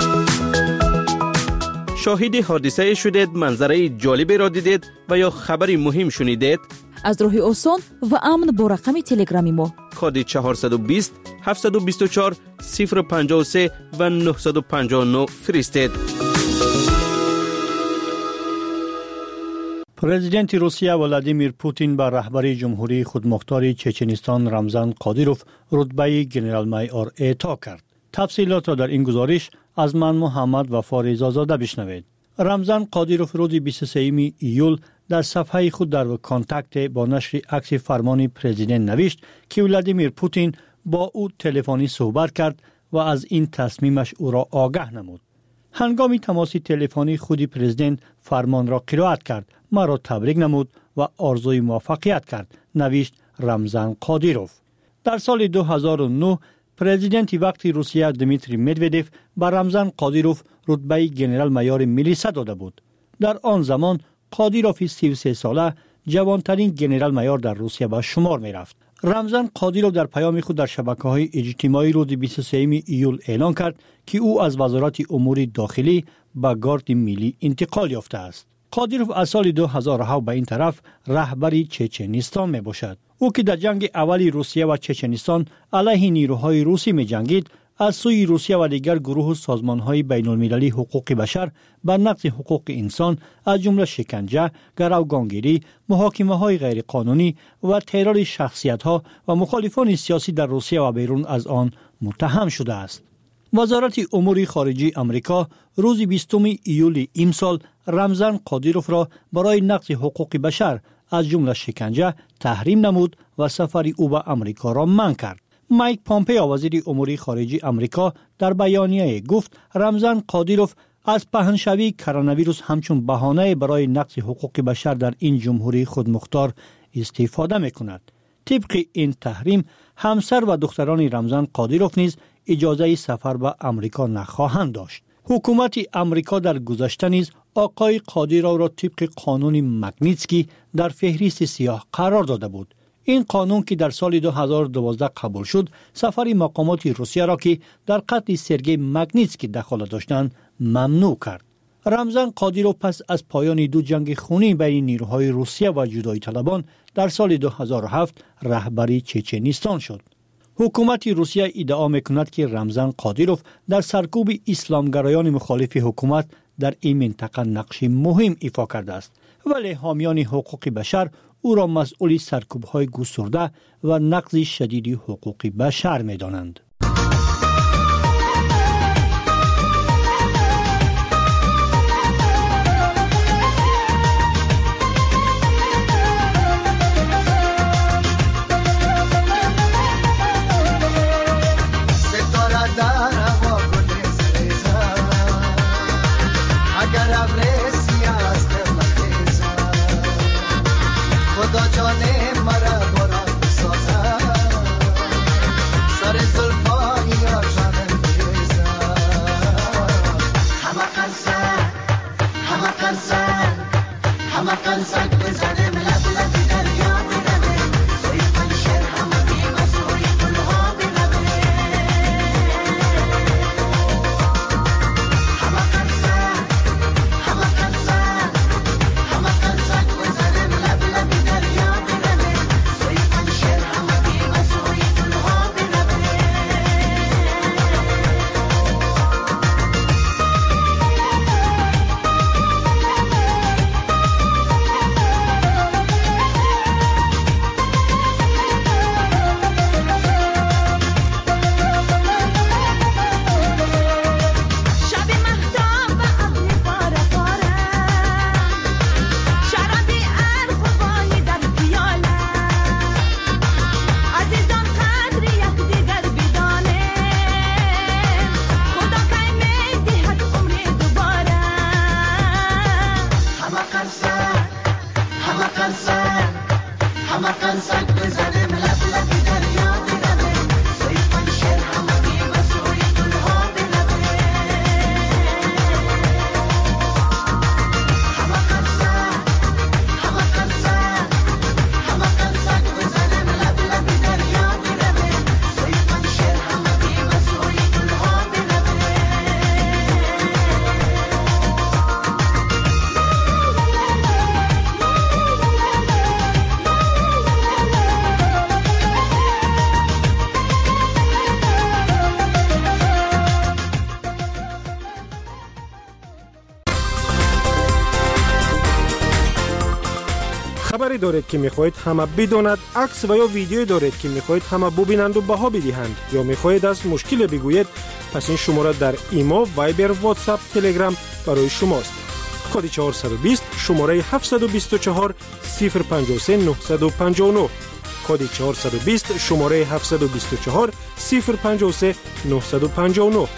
شاهد حادثه شدید، منظره جالبی را دیدید و یا خبری مهم شنیدید؟ از راه آسان و امن با رقم تلگرامی ما کد چهارصد و بیست هفتصد و بیست و چهار صفر پنجاه و سه و نهصد و پنجاه و نه فرستید. پرزیدنت روسیه ولادیمیر پوتین به رهبری جمهوری خودمختار چچنستان رمزان قادیروف رتبه ژنرال مایور اعطا کرد. تفصیلات را در این گزارش از من محمد وفا رضازاده بشنوید. رمزان قادیروف روز بیست و سوم ایول در صفحه خود در کانتکت با نشر عکس فرمان پرزیدنت نوشت که ولادیمیر پوتین با او تلفنی صحبت کرد و از این تصمیمش او را آگاه نمود. هنگام تماس تلفنی خود پرزیدنت فرمان را قرائت کرد، ما را تبریک نمود و آرزوی موفقیت کرد، نوشت رمزان قادیروف. در سال دو هزار و نه پرزیدنت وقتی روسیه دمیتری مدودف به رمزان قادیروف رتبه ژنرال مایور میلیسا داده بود. در آن زمان قادیروف سی و سه ساله جوانترین ژنرال مایور در روسیه به شمار می رفت. رمزان قادیروف در پیام خود در شبکه‌های اجتماعی روز بیست و سوم ایول اعلان کرد که او از وزارت امور داخلی به گارد ملی انتقال یافته است. قادیروف از سال دو هزار و هفت به این طرف رهبری چچنستان می باشد. او که در جنگ اولی روسیه و چچنستان علیه نیروهای روسی می جنگید، از سوی روسیه و دیگر گروه و سازمان‌های بین‌المللی حقوق بشر بر نقض حقوق انسان از جمله شکنجه، گروگانگیری، محاکمه‌های غیرقانونی و ترور شخصیت‌ها و مخالفان سیاسی در روسیه و بیرون از آن متهم شده است. وزارت امور خارجه آمریکا روز بیستم ایول امسال رمزان قادیروف را برای نقض حقوق بشر از جمله شکنجه تحریم نمود و سفر او به آمریکا را منع کرد. مایک پامپئو وزیر امور خارجه آمریکا در بیانیه گفت رمزان قادیروف از پهنشوی کرونا ویروس همچون بهانه برای نقض حقوق بشر در این جمهوری خودمختار استفاده می‌کند. طبق این تحریم همسر و دختران رمزان قادیروف نیز اجازه سفر به آمریکا نخواهند داشت. حکومت آمریکا در گذشته نیز آقای قادیروف را طبق قانون مگنیتسکی در فهرست سیاه قرار داده بود. این قانون که در سال دو هزار و دوازده قبول شد، سفر مقامات روسیه را که در قتل سرگئی مگنیتسکی دخالت داشتند ممنوع کرد. رمزان قادیروف پس از پایان دو جنگ خونی بین نیروهای روسیه و جدایی طلبان در سال دو هزار و هفت رهبری چچنستان شد. حکومت روسیه ادعا می‌کند که رمزان قادیروف در سرکوب اسلامگرایان مخالف حکومت در این منطقه نقش مهم ایفا کرده است، ولی حامیان حقوق بشر او را مسئول سرکوب‌های گسترده و نقض شدید حقوق بشر می‌دانند. خبری دارید که میخواهید همه بداند، عکس و یا ویدیویی دارید که میخواهید همه ببینند و بها بدهند، یا میخواهید از مشکل بگویید، پس این شماره در ایما، وایبر، واتساپ، تلگرام برای شماست. کد چهارصد و بیست شماره هفتصد و بیست و چهار صفر پنجاه و سه نهصد و پنجاه و نه. کد چهارصد و بیست شماره هفتصد و بیست و چهار صفر پنجاه و سه نهصد و پنجاه و نه.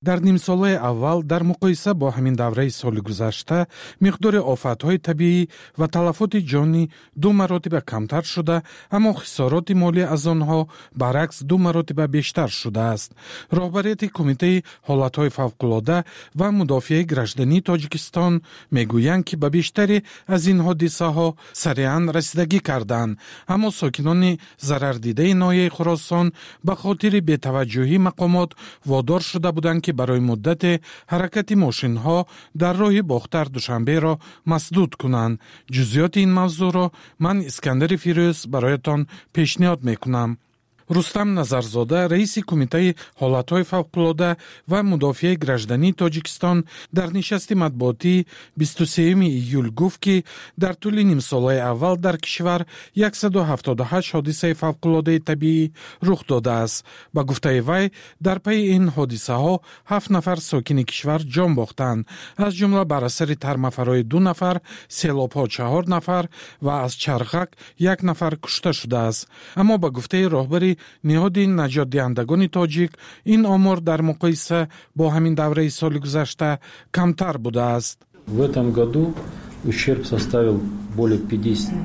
дар нимсолаи аввал дар муқоиса бо ҳамин давраи соли гузашта миқдори офатҳои табиӣ ва талафоти ҷонӣ ду маротиба камтар шуда, аммо хисороти молӣ аз онҳо баръакс ду маротиба бештар шудааст. роҳбарияти кумитаи ҳолатҳои фавқулода ва мудофиаи граждании Тоҷикистон мегӯянд, ки ба бештари аз ин ҳодисаҳо сариан расидагӣ карданд, аммо сокинони зарардидаи ноҳияи Хӯросон ба хотири бетаваҷҷӯҳии мақомот водор шуда буданд, ки барои муддате ҳаракати мошинҳо дар роҳи Бохтар-Душанберо масдуд кунанд. ҷузъиёти ин мавзӯъро ман Искандари Фирӯз бароятон пешниҳод мекунам. рустам назарзода, раиси кумитаи ҳолатҳои фавқулода ва мудофиаи граждании Тоҷикистон дар нишасти матбуотии бисту сеюми июл гуфт, ки дар тӯли нимсолаи аввал дар кишвар сад и ҳафтоду ҳашт ҳодисаи фавқулодаи табиӣ рух додааст. Ба гуфтаи вай, дар пайи ин ҳодисаҳо ҳафт нафар сокини кишвар ҷон бохтанд, аз ҷумла бар асари тармафарои ду нафар, селобҳо чаҳор нафар ва аз чарғак як нафар кушта шудааст. Аммо ба гуфтаи роҳбари ниҳоди наҷотдиҳандагони тоҷик, ин омор дар муқоиса бо ҳамин давраи соли гузашта камтар будааст. В этом году ущерб составил более пятидесяти.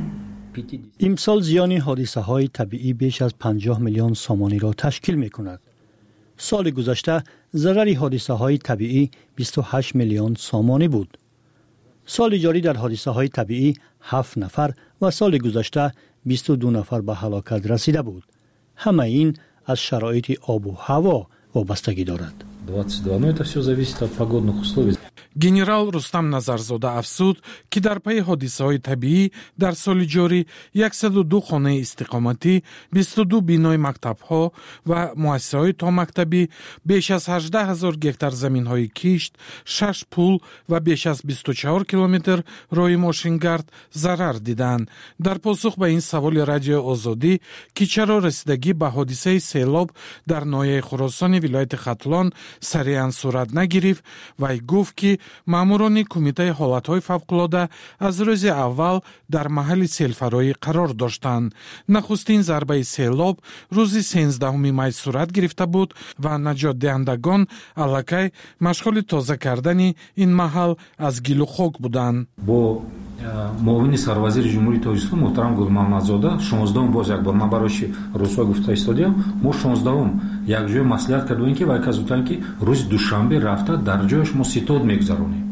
имсол зиёни ҳодисаҳои табиӣ беш аз панҷоҳ миллион сомониро ташкил мекунад. соли гузашта зарари ҳодисаҳои табиӣ бисту ҳашт миллион сомонӣ буд. соли ҷорӣ дар ҳодисаҳои табиӣ ҳафт нафар ва соли гузашта бисту ду нафар ба ҳалокат расида буд. ҳама ин аз шароити обу ҳаво вобастагӣ дорад. двадцать два. Но это все зависит от погодных условий. генерал Рустам Назарзода афзуд, ки дар пайи ҳодисаҳои табиӣ дар соли ҷорӣ сад и ду хонаи истиқоматӣ, бисту ду бинои мактабҳо ва муассисаҳои томактабӣ, беш аз ҳаждаҳ ҳазор гектар заминҳои кишт, шаш пул ва беш аз бисту чаҳор километр роҳи мошингард зарар диданд. дар посух ба ин саволи Радиои Озодӣ, ки чаро расидагӣ ба ҳодисаи селоб дар ноҳияи Хӯросони вилояти Хатлон сариан сурат нагирифт, вай гуфт, ки маъмурони кумитаи ҳолатҳои фавқулода аз рӯзи аввал дар маҳалли селфароӣ қарор доштанд. нахустин зарбаи селоб рӯзи сенздаҳуми май сурат гирифта буд ва наҷотдиҳандагон аллакай машғули тоза кардани ин маҳал аз гилу хок буданд. бо муовини сарвазири ҷумҳурии Тоҷикистон муҳтарам Гулмаҳмадзода шонздаҳум боз як бор ман барои рӯзҳо гуфта истодиам, мо шонздаҳум як ҷоя маслиҳат кардем, ки вай казутан ки рӯзи душанбе рафта дар ҷояш мо ситод мегузаронем.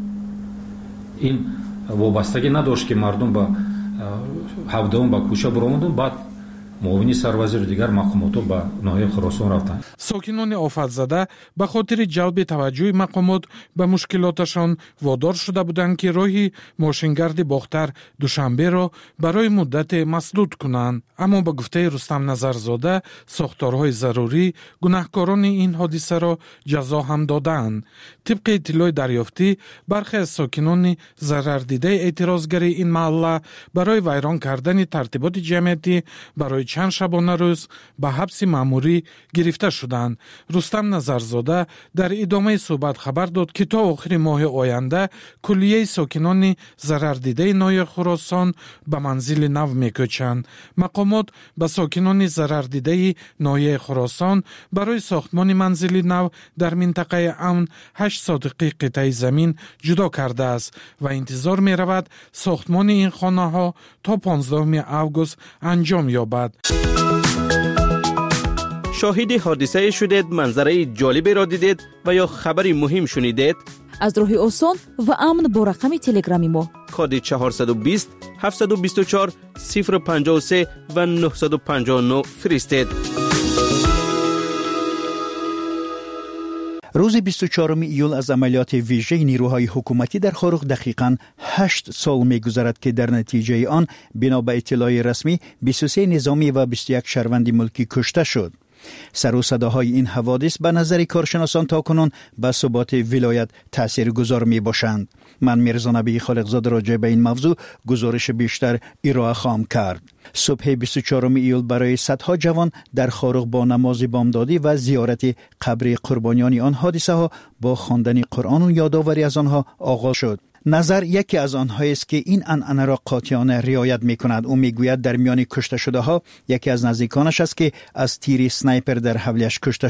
ин вобастагӣ надошт, ки мардум ба ҳафдаҳум ба кӯча буромаданд, баъд муовини сарвазиру дигар мақомото ба ноҳияи Хӯросон рафтанд. сокинони офатзада ба хотири ҷалби таваҷҷӯҳи мақомот ба мушкилоташон водор шуда буданд, ки роҳи мошингарди Бохтар Душанберо барои муддате масдуд кунанд. аммо ба гуфтаи Рустам Назарзода, сохторҳои зарурӣ гунаҳкорони ин ҳодисаро ҷазо ҳам додаанд. тибқи иттилои дарёфтӣ, бархе аз сокинони зарардидаи эътирозгари ин маҳалла барои вайрон кардани тартиботи ҷамъиятӣ барои чанд шабона рӯз ба ҳабси маъмурӣ гирифта шуданд. Рустам Назарзода дар идомаи суҳбат хабар дод, ки то охири моҳи оянда куллияи сокинони зарардидаи ноҳияи Хӯросон ба манзили нав мекӯчанд. мақомот ба сокинони зарардидаи ноҳияи Хӯросон барои сохтмони манзили нав дар минтақаи амн ҳашт сотиқи қитъаи замин ҷудо кардааст ва интизор меравад сохтмони ин хонаҳо то понздаҳуми август анҷом ёбад. شاهد حادثه شدید، منظره جالبی را دیدید و یا خبری مهم شنیدید؟ از راه آسان و امن با رقم تلگرامی ما کد چهارصد و بیست هفتصد و بیست و چهار صفر پنجاه و سه و نهصد و پنجاه و نه فرستید. روز بیست و چهارم ایول از عملیات ویژه نیروهای حکومتی در خارق دقیقاً هشت سال می‌گذرد که در نتیجه آن بنا به اطلاع رسمی بیست و سه نظامی و بیست و یک شهروند ملکی کشته شد. سر و صداهای این حوادث به نظر کارشناسان تاکنون به ثبات ولایت تاثیرگذار می باشند. من میرزا نبی خالقزاده راجع به این موضوع گزارش بیشتر ارائه خواهم کرد. صبح بیست و چهارم ایول برای صدها جوان در خارق با نماز بامدادی و زیارت قبر قربانیان آن حادثه ها با خواندن قرآن و یادآوری از آنها آغاز شد. نظر یکی از آنهایی است که این عنعنه را قاطعانه رعایت می‌کند. او میگوید در میان کشته شده ها یکی از نزدیکانش است که از تیر اسنایپر در حولیش کشته شد.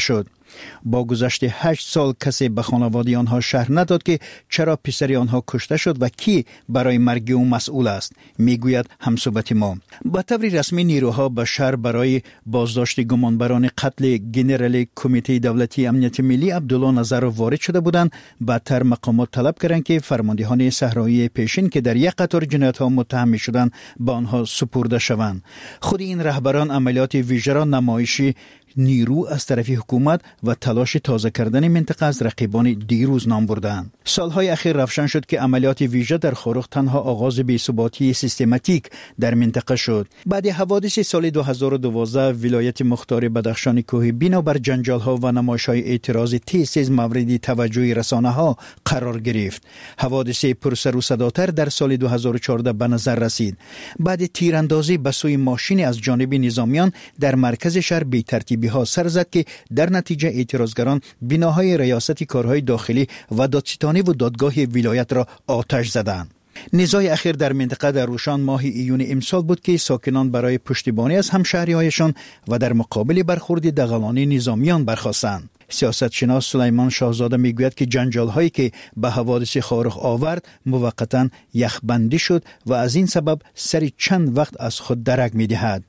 با گذشت هشت سال کسی به خانواده آنها شرح نداد که چرا پسر آنها کشته شد و کی برای مرگ او مسئول است. میگوید همصحبت ما. به طور رسمی نیروها به شهر برای بازداشت گمانبران قتل گنرال کمیته دولتی امنیت ملی عبدالله نظرов وارد شده بودند. بعدتر مقامات طلب کردند که فرماندهان صحرایی پیشین که در یک قطار جنایت‌ها متهم می‌شدند به آنها سپرده شوند. خود این رهبران عملیات ویژه را نمایشی نیرو از طرف حکومت و تلاش تازه کردن منطقه از رقیبان دیروز نام بردند. سالهای اخیر روشن شد که عملیات ویژه در خارق تنها آغاز بی‌ثباتی سیستماتیک در منطقه شد. بعد حوادث سال دو هزار و دوازده ولایت مختار بدخشان کوهی بنابر جنجال‌ها و نمایش‌های اعتراض تیز مورد توجه رسانه‌ها قرار گرفت. حوادث پرسر و صداتر در سال دو هزار و چهارده به نظر رسید. بعد تیراندازی به سوی ماشین از جانب نظامیان در مرکز شهر بی ترتیبی ها سر زد که در نتیجه اعتراضگران بناهای ریاست کارهای داخلی و دادستانی و دادگاه ولایت را آتش زدند. نزاع اخیر در منطقه در روشان ماه ایون امسال بود که ساکنان برای پشتیبانی از همشهری‌هایشان و در مقابل برخورد دغلانی نظامیان برخاستند. سیاستشناس سلیمان شاهزاده میگوید که جنجال‌هایی که به حوادث خارق آورد موقتاً یخبندی شد و از این سبب سری چند وقت از خود درک می‌دهد.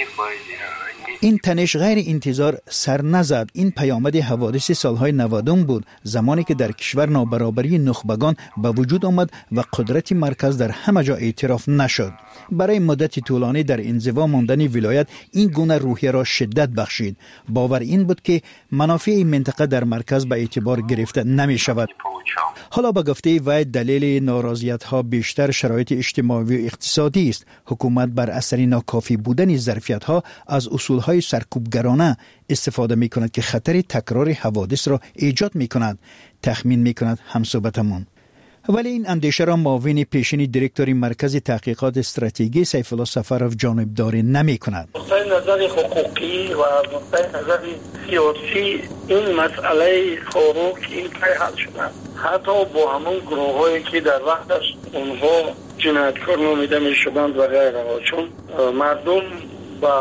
این تنش غیر انتظار سر نزد. این پیامد حوادث سالهای نودم بود، زمانی که در کشور نابرابری نخبگان به وجود آمد و قدرت مرکز در همه جا اعتراف نشد. برای مدت طولانی در انزوا ماندن ولایت این گونه روحیه را شدت بخشید. باور این بود که منافع منطقه در مرکز به اعتبار گرفته نمی شود. حالا به گفته وی دلیل ناراضیت ها بیشتر شرایط اجتماعی و اقتصادی است. حکومت بر اثر ناکافی بودن ظرفیت ها از اصول های سرکوبگرانه استفاده می کند که خطر تکرار حوادث را ایجاد می کند. تخمین می کند همصحبتمون. ولی این اندیشه را معاون پیشین دیرکتوری مرکز تحقیقات استراتژی سیف الله سفرов جانبداری نمی کند. از نظر حقوقی و از نظر سیاسی این مسئله خارق این پای حل شده. حتی با همون گروه هایی که در وقتش اونها جنایتکار نامیده می شدند و غیره، چون مردم با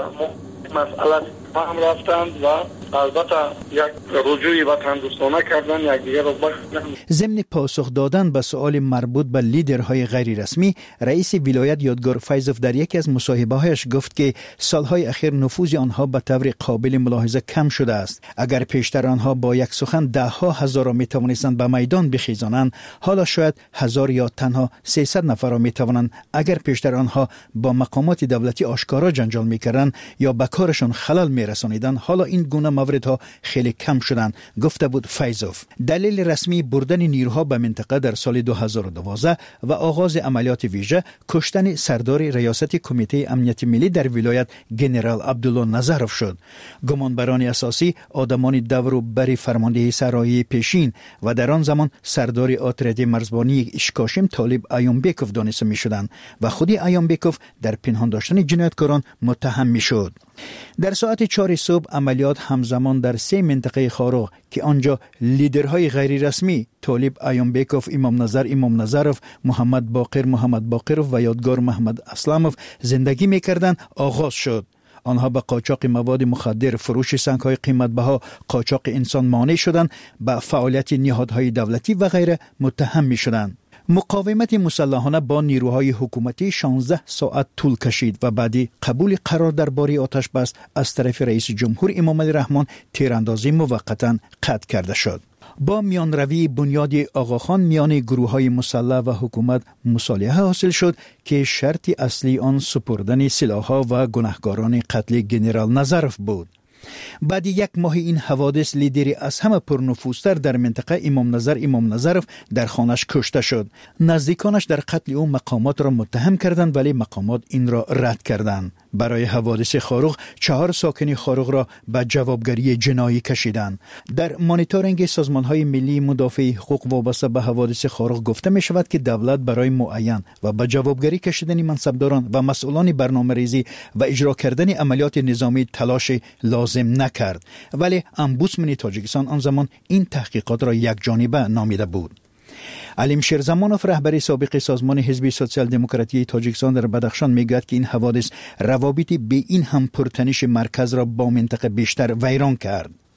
مسئله هم رفتند و البته یک رجوعی وطن دوستانه کردن، یک دیگر را بخشیدن. ضمن پاسخ دادن به سؤال مربوط به لیدرهای غیر رسمی، رئیس ولایت یادگار فیضوف در یکی از مصاحبه‌هایش گفت که سالهای اخیر نفوذ آنها به طور قابل ملاحظه کم شده است. اگر پیشتر آنها با یک سخن ده ها هزار را می توانستند به میدان بخیزانند، حالا شاید هزار یا تنها سیصد نفر را می توانند. اگر پیشتر آنها با مقامات دولتی آشکارا جنجال می‌کردند یا به کارشان خلل می‌رسانیدند، حالا این گونه موردها خیلی کم شدند، گفته بود فیضوف. دلیل رسمی بردن نیروها به منطقه در سال دو هزار و دوازده و آغاز عملیات ویژه کشتن سردار ریاست کمیته امنیت ملی در ولایت گنرال عبدالله نظرов شد. گمانبران اساسی آدمان دور و بر فرمانده صحرایی پیشین و در آن زمان سردار اتریاد مرزبانی اشکاشم طالب ایومبکوف دانسته می‌شدند و خود ایومبکوف در پنهان داشتن جنایتکاران متهم می‌شد. در ساعت چهار صبح عملیات همزمان در سه منطقه خارق که آنجا لیدرهای غیر رسمی طالب ایومبکوف، امام نظر امام نظرов، محمد باقر محمد باقرov و یادگار محمد اسلامov زندگی می‌کردند آغاز شد. آنها به قاچاق مواد مخدر، فروش سنگ‌های قیمت بها، قاچاق انسان مانع شدند، به فعالیت نهادهای دولتی و غیره متهم می‌شدند. مقاومت مسلحانه با نیروهای حکومتی شانزده ساعت طول کشید و بعدی قبول قرار درباره آتش بس از طرف رئیس جمهور امام علی رحمان تیراندازی موقتا قطع کرده شد. با میانروی بنیاد آقاخان میان گروه‌های مسلح و حکومت مصالحه حاصل شد که شرط اصلی آن سپردن سلاح‌ها و گناهکاران قتل گنرال نظرов بود. بعد یک ماه این حوادث لیدری از همه پرنفوذتر در منطقه امام نظر امام نظرov در خانش کشته شد. نزدیکانش در قتل او مقامات را متهم کردند ولی مقامات این را رد کردند. برای حوادث خارق چهار ساکن خارق را به جوابگری جنایی کشیدند. در مانیتورینگ سازمان‌های ملی مدافع حقوق وابسته به حوادث خارق گفته می شود که دولت برای معین و به جوابگری کشیدن منصبداران و مسئولان برنامه‌ریزی و اجرا کردن عملیات نظامی تلاش لازم نکرد، ولی امبودسمن تاجیکستان آن زمان این تحقیقات را یک جانبه نامیده بود. علیم شیرزمانوف رهبر سابق سازمان حزب سوسیال دموکراتی تاجیکستان در بدخشان میگوید که این حوادث روابط به این هم پرتنش مرکز را با منطقه بیشتر ویران کرد.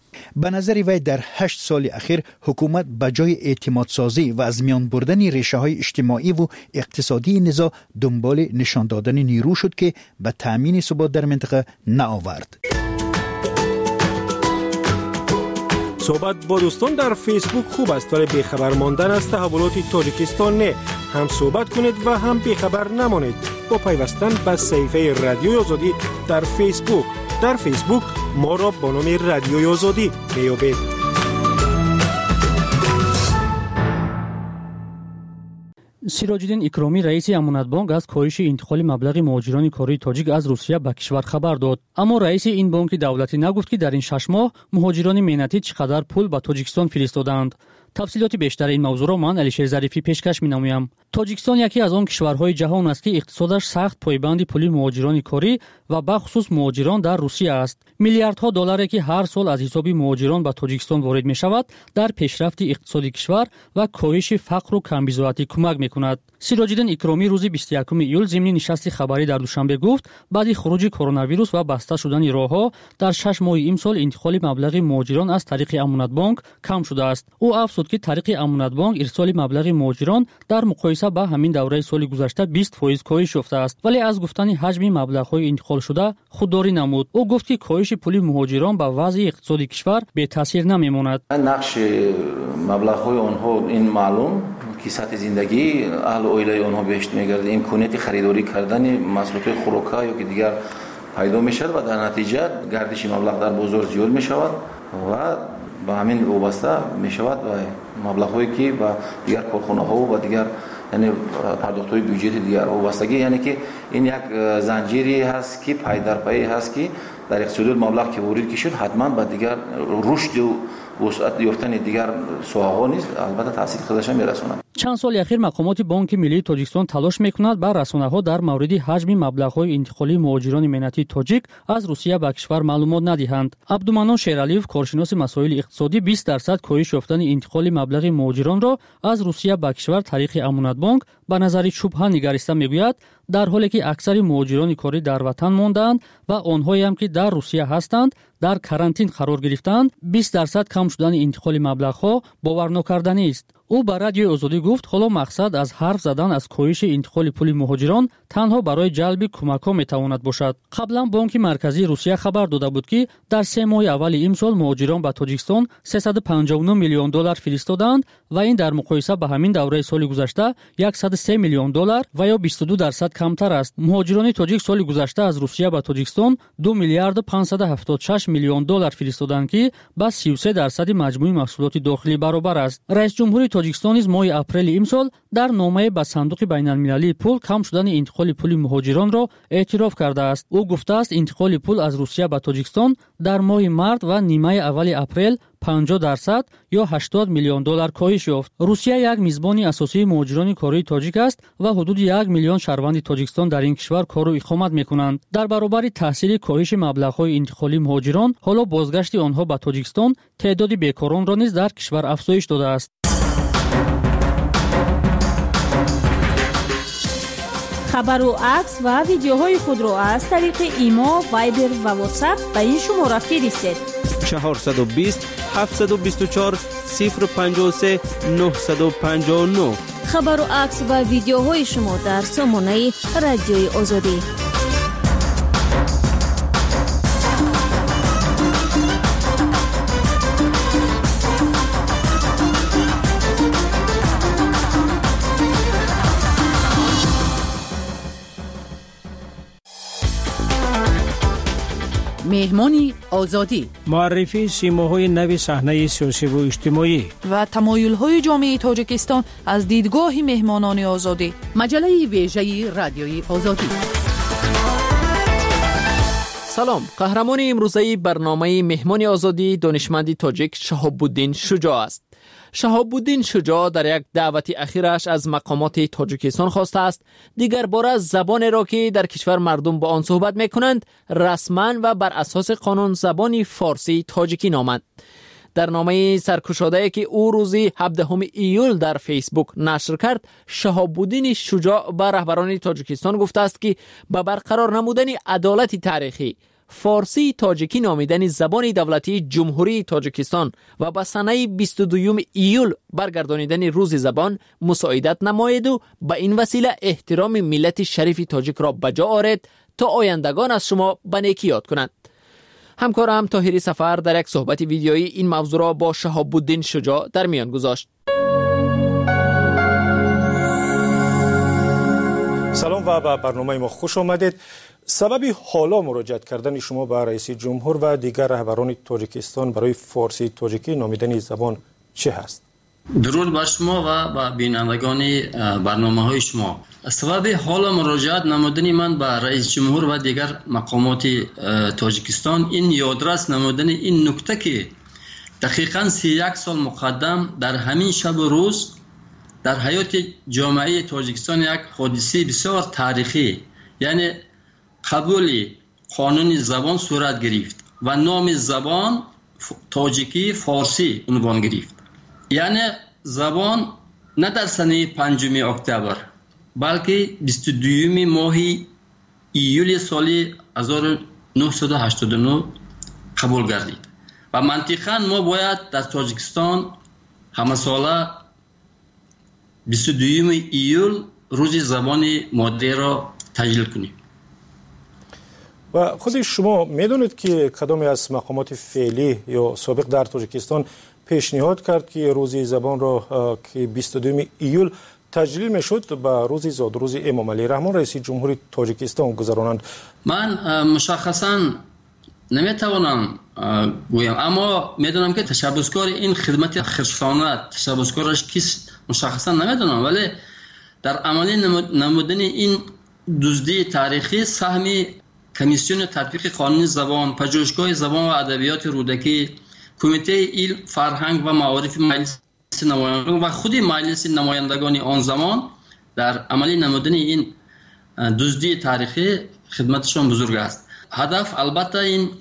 به نظر وی در هشت سال اخیر حکومت به جای اعتماد سازی و از میان بردن ریشه های اجتماعی و اقتصادی نزاع دنبال نشان دادن نیرو شد که به تامین ثبات در منطقه نآورد. صحبت با دوستان در فیسبوک خوب است ولی بیخبر ماندن از تحولات تاجیکستان نه. هم صحبت کنید و هم بیخبر نمانید با پیوستن به صفحه رادیوی آزادی در فیسبوک. در فیسبوک ما را با نام رادیوی آزادی میابید. سیراج الدین اکرامی رئیس امانت بانک از کاهش انتقال مبلغ مهاجران کاری تاجیک از روسیه به کشور خبر داد. اما رئیس این بانک دولتی نگفت که در این شش ماه مهاجران مهنتی چقدر پول به تاجیکستان فرستادند. تفصیلات بیشتر این موضوع را من علیشیر ظریفی پیشکش می‌نمایم. تاجیکستان یکی از آن کشورهای جهان است که اقتصادش سخت پایبند پول مهاجران کاری و به خصوص مهاجران در روسیه است. میلیاردها دلاری که هر سال از حساب مهاجران به تاجیکستان وارد می‌شود در پیشرفت اقتصادی کشور و کاهش فقر و کمبزاعتی کمک می‌کند. سیراج الدین اکرامی روز بیست و یکم ایول ضمن نشست خبری در دوشنبه گفت بعد خروج کرونا ویروس و بسته شدن راه‌ها در شش ماه امسال انتقال مبلغ مهاجران از طریق امانت بانک کم شده است. او افزود که طریق امانت بانک ارسال مبلغ مهاجران در مقایسه با همین دوره سال گذشته بیست درصد کاهش یافته است، ولی از گفتن حجم مبلغ‌های انتقال شده خودداری نمود. او گفت که کاهش پول مهاجران به وضع اقتصادی کشور به تاثیر نمیماند. نقش مبلغ‌های آنها این معلوم که سطح زندگی اهل اویله آنها بهشت میگرده، امکانیت خریداری کردن محصولات خوراکی یا که دیگر پیدا میشد و در نتیجه گردش مبلغ در بازار زیاد میشود و با همین وابسته میشود و مبلغ‌هایی که با دیگر کارخانه‌ها و دیگر یعنی پرداخت‌های بودجه دیگر وابستگی، یعنی که این یک زنجیری هست که پای در پای هست که در اقتصاد مبلغ که وارد شد حتما با دیگر رشد و وسعت یافتن دیگر سوهاها نیست البته تاثیر خودش میرسونه. چند سال اخیر مقامات بانک ملی تاجیکستان تلاش میکند بر رسانه‌ها در مورد حجم مبلغ‌های انتقالی مهاجران مهنتی تاجیک از روسیه به کشور معلومات ندهند. عبدالمنان شیرعلیев کارشناس مسائل اقتصادی بیست درصد کاهش یافتن انتقال مبلغ مهاجران را از روسیه به کشور طریق امانت بانک به نظر شبهه نگریسته میگوید، در حالی که اکثر مهاجران کاری در وطن ماندند و آنهایی هم که در روسیه هستند در کرانتین قرار گرفتند. بیست درصد کم شدن انتقال مبلغ‌ها باور نکردنی است. او به رادیوی آزادی گفت حالا مقصد از حرف زدن از کاهش انتقال پول مهاجران تنها برای جلب کمک‌ها میتواند باشد. قبلا بانک مرکزی روسیه خبر داده بود که در سه ماه اول امسال مهاجران به تاجیکستان سیصد و پنجاه و نه میلیون دلار فرستادند و این در مقایسه با همین دوره سال گذشته صد و سه میلیون دلار و یا بیست و دو درصد کمتر است. مهاجران تاجیک سال گذشته از روسیه به تاجیکستان دو میلیارد و پانصد و هفتاد و شش میلیون دلار فرستادند که با سی و سه درصد مجموع محصولات داخلی برابر است. رئیس جمهوری تاجیکستان نیز ماه اپریل امسال در نامه به صندوق بین‌المللی پول کم شدن انتقال پول مهاجران را اعتراف کرده است. او گفته است انتقال پول از روسیه به تاجیکستان در ماه مارس و نیمه اول اپریل پنجاه درصد یا هشتاد میلیون دلار کاهش یافت. روسیه یک میزبان اساسی مهاجران کاری تاجیک است و حدود یک میلیون شهروند تاجیکستان در این کشور کار و اقامت میکنند. در برابر تاثیر کاهش مبلغ‌های انتقالی مهاجران، حالا بازگشت آنها به تاجیکستان تعداد بیکاران را نیز در کشور افزایش داده است. خبر و عکس و ویدیوهای خود را از طریق ایما، وایبر و واتساپ به این شماره فرستید: چهارصد و بیست هفتصد و بیست و چهار صفر پنجاه و سه نهصد و پنجاه و نه. خبر و عکس و ویدیوهای شما در سامانه رادیوی آزادی. مهمانی آزادی، معرفی سیماهای نو صحنه سیاسی و اجتماعی و تمایل‌های جامعه تاجیکستان از دیدگاه مهمانان آزادی. مجله ویژه رادیوی آزادی. سلام، قهرمان امروزه برنامه مهمان آزادی دانشمند تاجیک شهاب الدین شجاع است. شهاب الدین شجاع در یک دعوت اخیرش از مقامات تاجیکستان خواسته است دیگر باره زبان را که در کشور مردم با آن صحبت میکنند رسما و بر اساس قانون زبان فارسی تاجیکی نامند. در نامه سرکشاده که او روز هفدهم ایول در فیسبوک نشر کرد، شهاب الدین شجاع به رهبران تاجیکستان گفته است که به برقرار نمودن عدالت تاریخی، فارسی تاجیکی نامیدن زبان دولتی جمهوری تاجیکستان و به سنه بیست و دوم ایول برگردانیدن روز زبان مساعدت نماید و به این وسیله احترام ملت شریف تاجیک را بجا آرد تا آیندگان از شما به نیکی یاد کنند. همکارم طاهری سفر در یک صحبت ویدیویی این موضوع را با شهاب الدین شجاع در میان گذاشت. سلام و به برنامه ما خوش آمدید. سبب حالا مراجعت کردن شما به رئیس جمهور و دیگر رهبران تاجیکستان برای فارسی تاجیکی نامیدن زبان چه هست؟ درود بر شما و به بینندگان برنامه های شما. سبب حالا مراجعت نمودن من به رئیس جمهور و دیگر مقامات تاجیکستان این یادرس نمودن این نکته که دقیقاً سی یک سال مقدم در همین شب و روز در حیات جامعه تاجیکستان یک حادثه بسیار تاریخی یعنی قبول قانون زبان صورت گرفت و نام زبان تاجیکی فارسی عنوان گرفت. یعنی زبان نه در سنه پنجم اکتبر بلکه بیست و دوم ماه ایول سال هزار و نهصد و هشتاد و نه قبول گردید و منطقاً ما باید در تاجیکستان همه ساله بیست و دوم ایول روز زبان مادری را تجلیل کنیم. و خود شما میدونید که کدام از مقامات فعلی یا سابق در تاجیکستان پیشنهاد کرد که روز زبان را که بیست و دوم ایول تجلیل میشد به روز زاد روز امام علی رحمان رئیس جمهوری تاجیکستان گذرانند؟ من مشخصاً نمیتوانم گویم، اما میدونم که تشبسکار این خدمت خرشفانه تشبسکارش کیست مشخصا نمیدونم، ولی در عملی نمودن این دزدی تاریخی سهم کمیسیون تطبیق قانون زبان، پژوهشگاه زبان و ادبیات رودکی، کمیته علم، فرهنگ و معارف مجلس نمایندگان و خود مجلس نمایندگان آن زمان در عملی نمودن این دزدی تاریخی خدمتشان بزرگ است. هدف البته این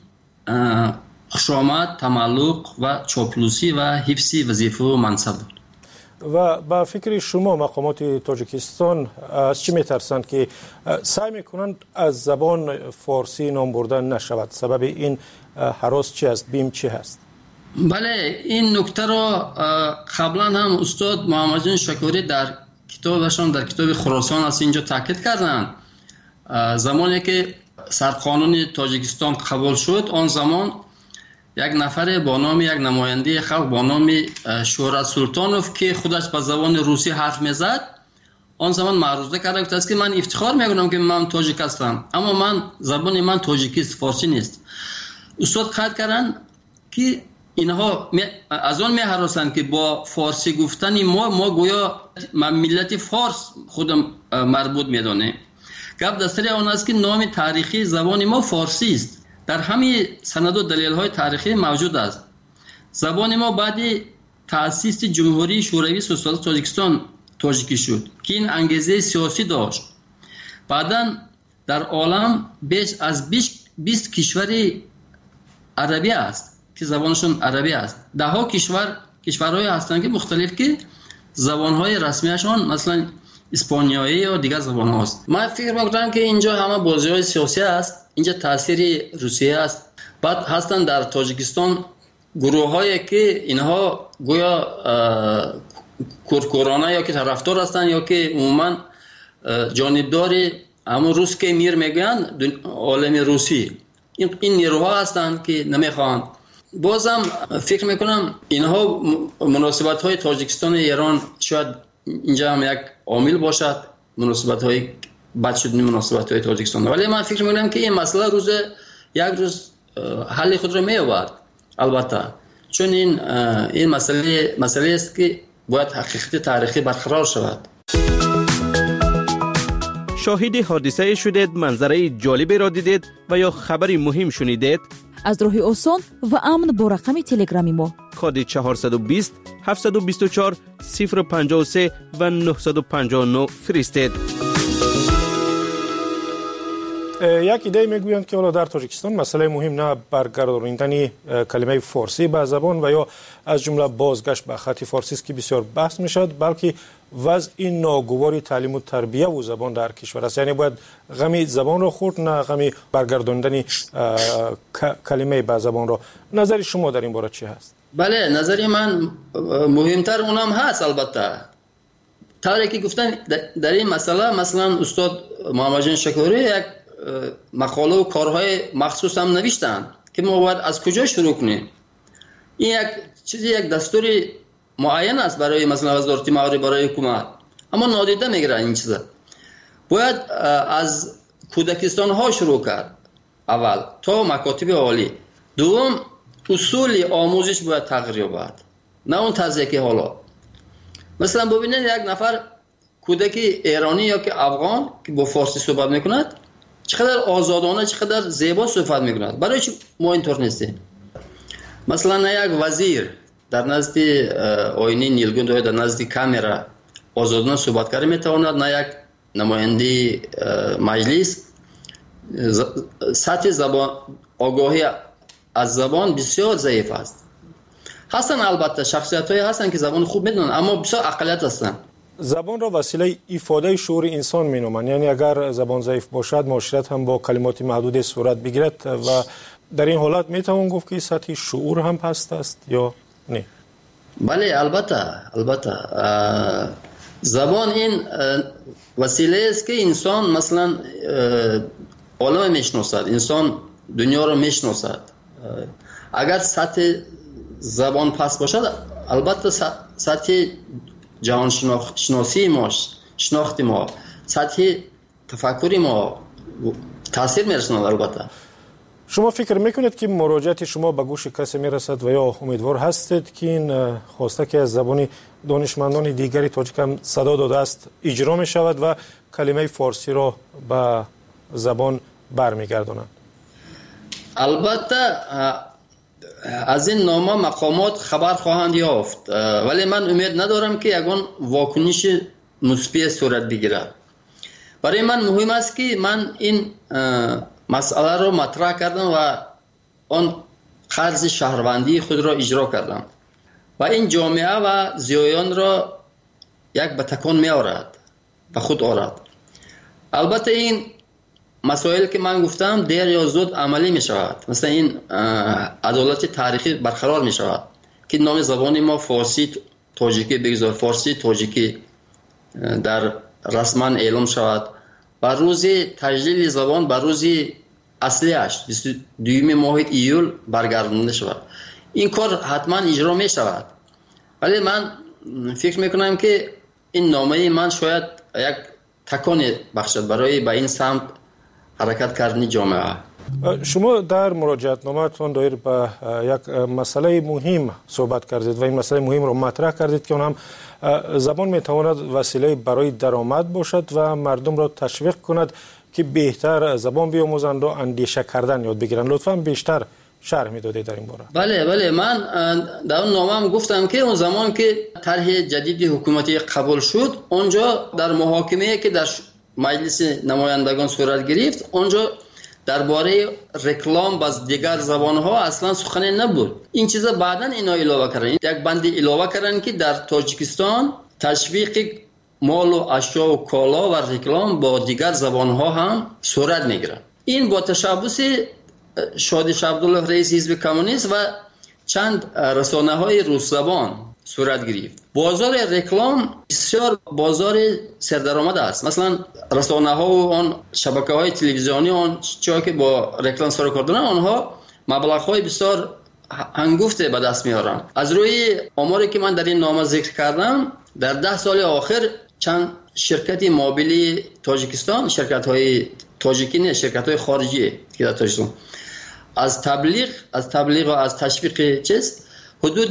خوشامد، تملق و چاپلوسی و حفظ وظیفه و منصب بود. و با فکر شما مقامات تاجیکستان از چی میترسند که سعی میکنند از زبان فارسی نام بردن نشود؟ سبب این هراس چی است؟ بیم چی هست؟ بله، این نکته را قبلا هم استاد محمد جان شکوری در کتابشان در کتاب خراسان از اینجا تاکید کردند. زمانی که سرقانون تاجیکستان قبول شد، آن زمان یک نفر با نام یک نماینده خلق با نام شهرت سلطانوف که خودش به زبان روسی حرف میزد، آن زمان معروضه کرده بود است که من افتخار میکنم که من تاجیک هستم، اما من زبان من تاجیکی است، فارسی نیست. استاد قید کردن که اینها از آن میهراسند که با فارسی گفتن ما ما گویا ملت فارس خودم مربوط میدانه. گپ دستری آن است که نام تاریخی زبان ما فارسی است. در همه سند و دلیل های تاریخی موجود است. زبان ما بعد تأسیس جمهوری شوروی سوسیالیست تاجیکستان تاجیکی شد که این انگیزه سیاسی داشت. بعداً در عالم بیش از بیست کشور عربی است که زبانشون عربی است. ده ها کشور کشورهای هستند که مختلف که زبانهای رسمیشان مثلا اسپانیایی یا دیگر زبان هاست. من فکر میکنم که اینجا همه بازی های سیاسی است. اینجا تاثیر روسیه است. بعد هستند در تاجیکستان گروه هایی که اینها گویا کورکورانه یا که طرفدار هستند یا که عموما جانبدار همون روس که میر میگن عالم روسی، این این نیروها هستند که نمیخوان. بازم فکر میکنم اینها مناسبت های تاجیکستان و ایران شاید اینجا هم یک عامل باشد، مناسبت های بد شدن مناسبت های تاجیکستان. ولی من فکر میکنم که این مسئله روز یک روز حل خود را می‌یابد البته، چون این این مسئله مسئله است که باید حقیقت تاریخی برقرار شود. شاهد حادثه شدید، منظره جالبی را دیدید و یا خبری مهم شنیدید؟ از راه آسان و امن با رقم تلگرامی ما کد چهارصد و بیست هفتصد و بیست و چهار صفر پنجاه و سه و نهصد و پنجاه و نه فرستید. یک ایده میگویند که حالا در تاجیکستان مسئله مهم نه برگرداندن کلمه فارسی به زبان و یا از جمله بازگشت به خط فارسی است که بسیار بحث میشد، بلکه وضع این ناگواری تعلیم و تربیت و زبان در کشور است. یعنی باید غمی زبان را خورد، نه غمی برگرداندن کلمه به زبان را. نظر شما در این باره چی هست؟ بله، نظر من مهمتر اونم هست. البته طوری که گفتن در این مسئله، مثلا استاد محمد جان شکوری یک مقاله و کارهای مخصوص هم نوشتن که ما باید از کجا شروع کنیم. این یک چیزی، یک دستوری معین است برای مثلا وزارت معارف، برای حکومت، اما نادیده میگیرن این چیزا. باید از کودکستان ها شروع کرد اول تا مکاتب عالی. دوم، اصول آموزش باید تغییر یابد، نه اون طرزی که حالا. مثلا ببینید یک نفر کودک ایرانی یا که افغان که با فارسی صحبت میکند چقدر آزادانه، چقدر زیبا صحبت میکند. برای چی ما اینطور نیستیم؟ مثلا یک وزیر در نزد آینه نیلگون یا در نزد کامرا آزادانه صحبت کرده میتواند، نه یک نماینده مجلس. سطح زبان، آگاهی از زبان بسیار ضعیف است. هستن البته شخصیت‌هایی هستن که زبان خوب میدونن، اما بسیار اقلیت هستن. زبان را وسیله ایفاده شعور انسان مینامند. یعنی اگر زبان ضعیف باشد، معاشرت هم با کلمات محدود صورت بگیرد و در این حالت میتوان گفت که سطح شعور هم پست است یا نه؟ بله، البته البته زبان این وسیله است که انسان مثلا عالم میشناسد، انسان دنیا رو میشناسد. اگر سطح زبان پست باشد، البته سطح جهان شناسی ما، شناخت ما، سطح تفکری ما تاثیر میرساند. البته شما فکر میکنید که مراجعت شما به گوش کسی میرسد و یا امیدوار هستید که این خواسته که از زبان دانشمندان دیگری تاجیک هم صدا داده است اجرا می شود و کلمه فارسی را به زبان برمیگردانند؟ البته از این نامه مقامات خبر خواهند یافت، ولی من امید ندارم که یگان واکنش مثبت صورت بگیرد. برای من مهم است که من این مسئله را مطرح کردم و آن قرض شهروندی خود را اجرا کردم و این جامعه و زیایان را یک به تکان می آورد، به خود آورد. البته این مسائل که من گفتم دیر یا زود عملی می شود. مثلا این عدالت تاریخی برقرار می شود که نام زبان ما فارسی تاجیکی بگذار، فارسی تاجیکی در رسما اعلام شود و روز تجلیل زبان به روز اصلیش بیست و دوم ماه ایول برگردانده شود. این کار حتما اجرا می شود، ولی من فکر می کنم که این نامه من شاید یک تکان بخشد برای به این سمت حرکت کردن جامعه. شما در مراجعت نامه‌تان دایر به یک مسئله مهم صحبت کردید و این مسئله مهم رو مطرح کردید که اون هم زبان میتواند وسیله برای درآمد باشد و مردم را تشویق کند که بهتر زبان بیاموزند و اندیشه کردن یاد بگیرند. لطفاً بیشتر شرح میدادید در این باره. بله بله، من در اون نامه‌ام گفتم که اون زمان که طرح جدید حکومتی قبول شد، اونجا در محاکمه‌ای که در مجلس نمایندگان صورت گرفت، اونجا درباره رکلام باز دیگر زبان‌ها اصلا سخنی نبود. این چیزا بعداً اینا علاوه کردن، یک بند علاوه کردن که در تاجیکستان تشویق مال و اشیا و کالا و رکلام با دیگر زبان‌ها هم صورت میگیرد. این با تشبث شادی عبدالله رئیس حزب کمونیست و چند رسانه‌های روس زبان صورت گرفت. بازار رکلام بسیار بازار سردرآمد است. مثلا رسانه‌ها و آن شبکه‌های تلویزیونی آن چیزی که با رکلام سر کار دارن، آنها مبلغ‌های بسیار هنگفته به دست میارن. از روی آماری که من در این نامه ذکر کردم، در ده سال آخر چند شرکت موبیلی تاجیکستان، شرکت‌های تاجیکی نه، شرکت‌های خارجی که در تاجیکستان از تبلیغ از تبلیغ و از تشویق چیز حدود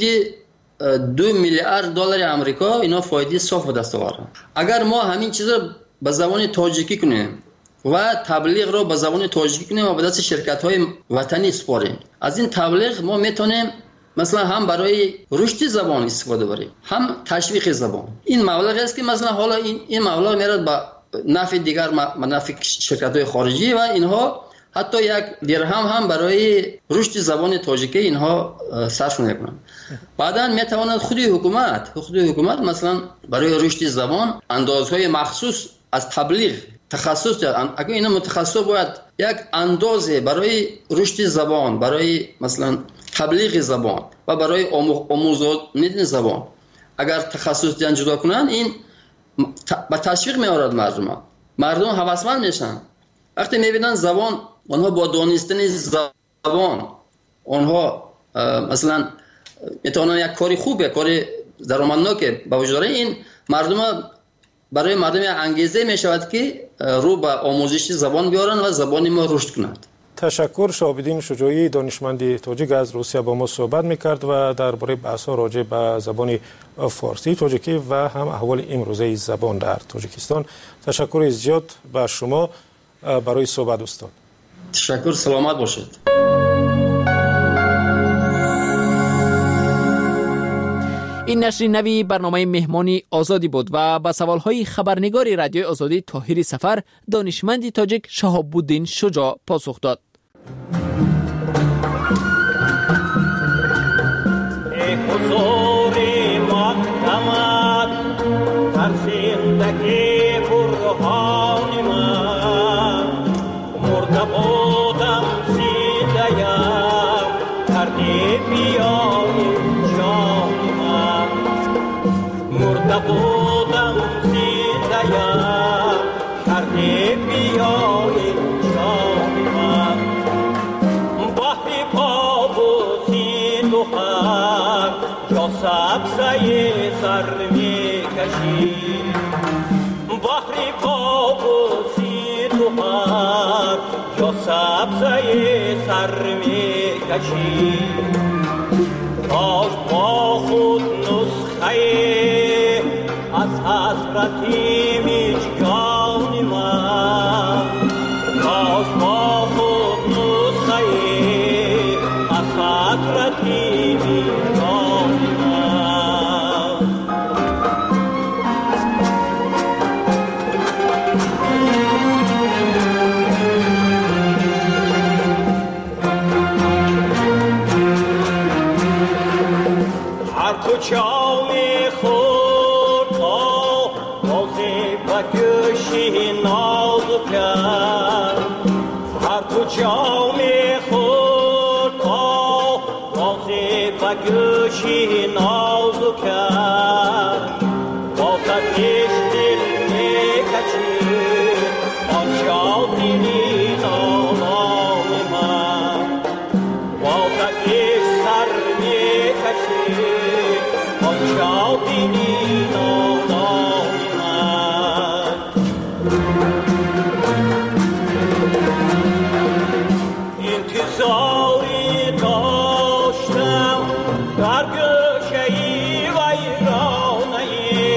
دو میلیارد دلار آمریکا اینا فایده صاف به دست آوردن. اگر ما همین چیزا به زبان تاجیکی کنیم و تبلیغ رو به زبان تاجیکی کنیم و به دست شرکت‌های وطنی سپاریم، از این تبلیغ ما میتونیم مثلا هم برای رشد زبان استفاده بریم، هم تشویق زبان. این مبلغ است که مثلا حالا این این مبلغ میاد به نفع دیگر نفع شرکت‌های خارجی و اینها حتی یک درهم هم برای رشد زبان تاجیکی اینها صرف نمی‌کنند. بعداً می‌تواند خود حکومت خود حکومت مثلا برای رشد زبان اندازهای مخصوص از تبلیغ تخصص دارد. اگر اینا متخصص باید یک اندازه برای رشد زبان، برای مثلا تبلیغ زبان و برای آموزاندن زبان اگر تخصص دیان جدا کنن، این با تشویق می‌آورد مردم. مردم هوسمند میشن وقتی می‌بینن زبان، آنها با دانستن زبان آنها مثلا میتونن یک کاری خوبه، کاری درآمدناکه با وجود این مردم، برای مردم انگیزه می شود که رو به آموزش زبان بیارن و زبان ما رشد کند. تشکر. شهاب‌الدین شجاعی دانشمند تاجیک از روسیه با ما صحبت میکرد و درباره بحث‌ها راجع به زبان فارسی تاجیکی و هم احوال امروزه زبان در تاجیکستان. تشکر زیاد به شما برای صحبت استاد. تشکر، سلامت باشید. این نشر نوی برنامه مهمانی آزادی بود و با سوالهای خبرنگار رادیوی آزادی طاهر سفر دانشمند تاجیک شهاب‌الدین شجاع پاسخ داد. ای حضور محکمت در زندگی برهان من، مرده بودم زنده‌ام کردی بیای جان من، مرده بودم زنده‌ام کردی بیای جان من، وقتی پا بوسید و هم جا سبزه سر می کشید، وقتی پا بوسید و هم جا سبزه سر می کشید، کاش با خود نسخه از حضرتی میجگان من، کاش با خود نسخه از حضرتی میجگان من. هر کجا میخورد تا بازی و گوشی نازکم، هر کجا میخورد تا بازی و گوشی نازکم، با تدیش دل میکشید آنجا دلی نالان من، با تدیش سر میکشید آنجا دلی نالان من. انتظاری داشتم در گوشه‌ای ویرانه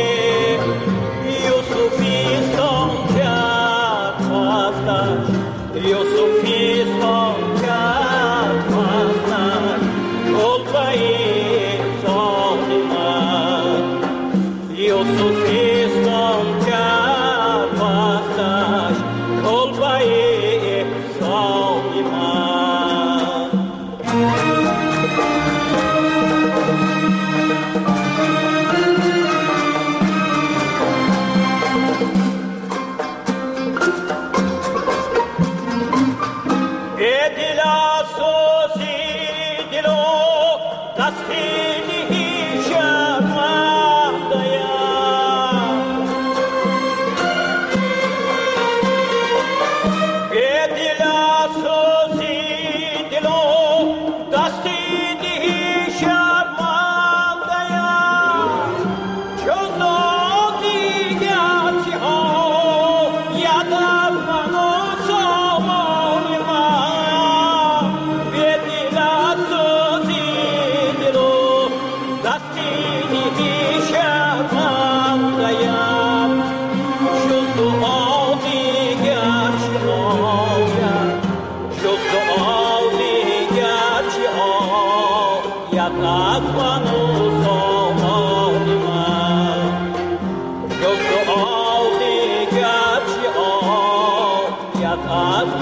یوسفیستان کرد خواستش، یوسفیستان کرد خواستش کلبه ظالمت، یوسفیستان کرد خواستش کلبه ظالمت.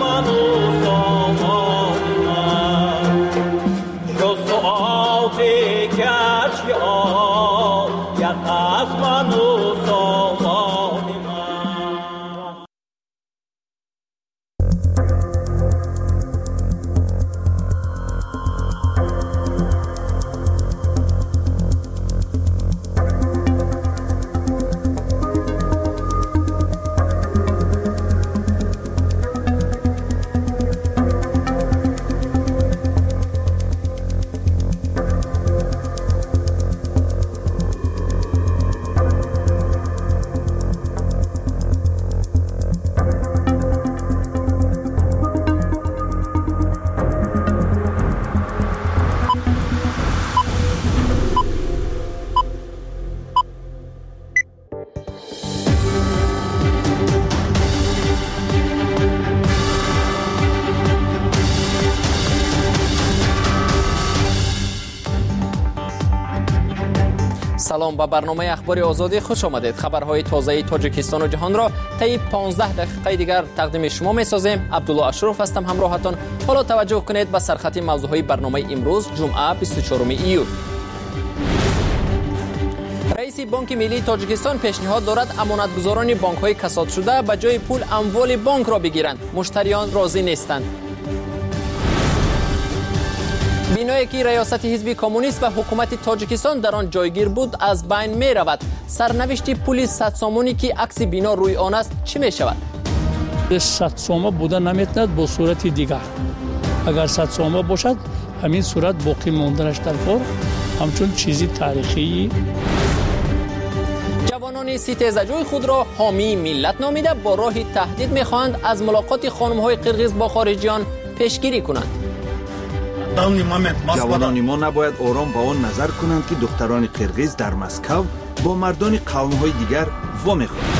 سلام، با برنامه اخبار آزادی خوش آمدید. خبرهای تازه تاجیکستان و جهان را طی پانزده دقیقه دیگر تقدیم شما می‌سازیم. عبدالله اشرف هستم همراهتان. حالا توجه کنید به سرخط موضوعهای برنامه امروز جمعه بیست و چهارم ایول. رئیس بانک ملی تاجیکستان پیشنهاد دارد امانتگزاران بانک‌های کساد شده به جای پول اموال بانک را بگیرند. مشتریان راضی نیستند. بینایی که ریاست حزب کمونیست و حکومت تاجیکستان در آن جایگیر بود از بین می رود. سرنوشت پول صد سامانی که عکس بینا روی آن است چی می شود؟ صد سامه بوده نمیتواند با صورت دیگر. اگر صد سامه باشد همین صورت باقی موندنش در کار همچون چیزی تاریخی. جوانان ستیزجوی خود را حامی ملت نامیده با راه تهدید می‌خواهند از ملاقات خانم‌های قرغیز با خارجیان پیشگیری کنند. جوانان ما نباید آرام با آن نظر کنند که دختران قرغیز در مسکو با مردان قوم‌های دیگر وا می‌خورند.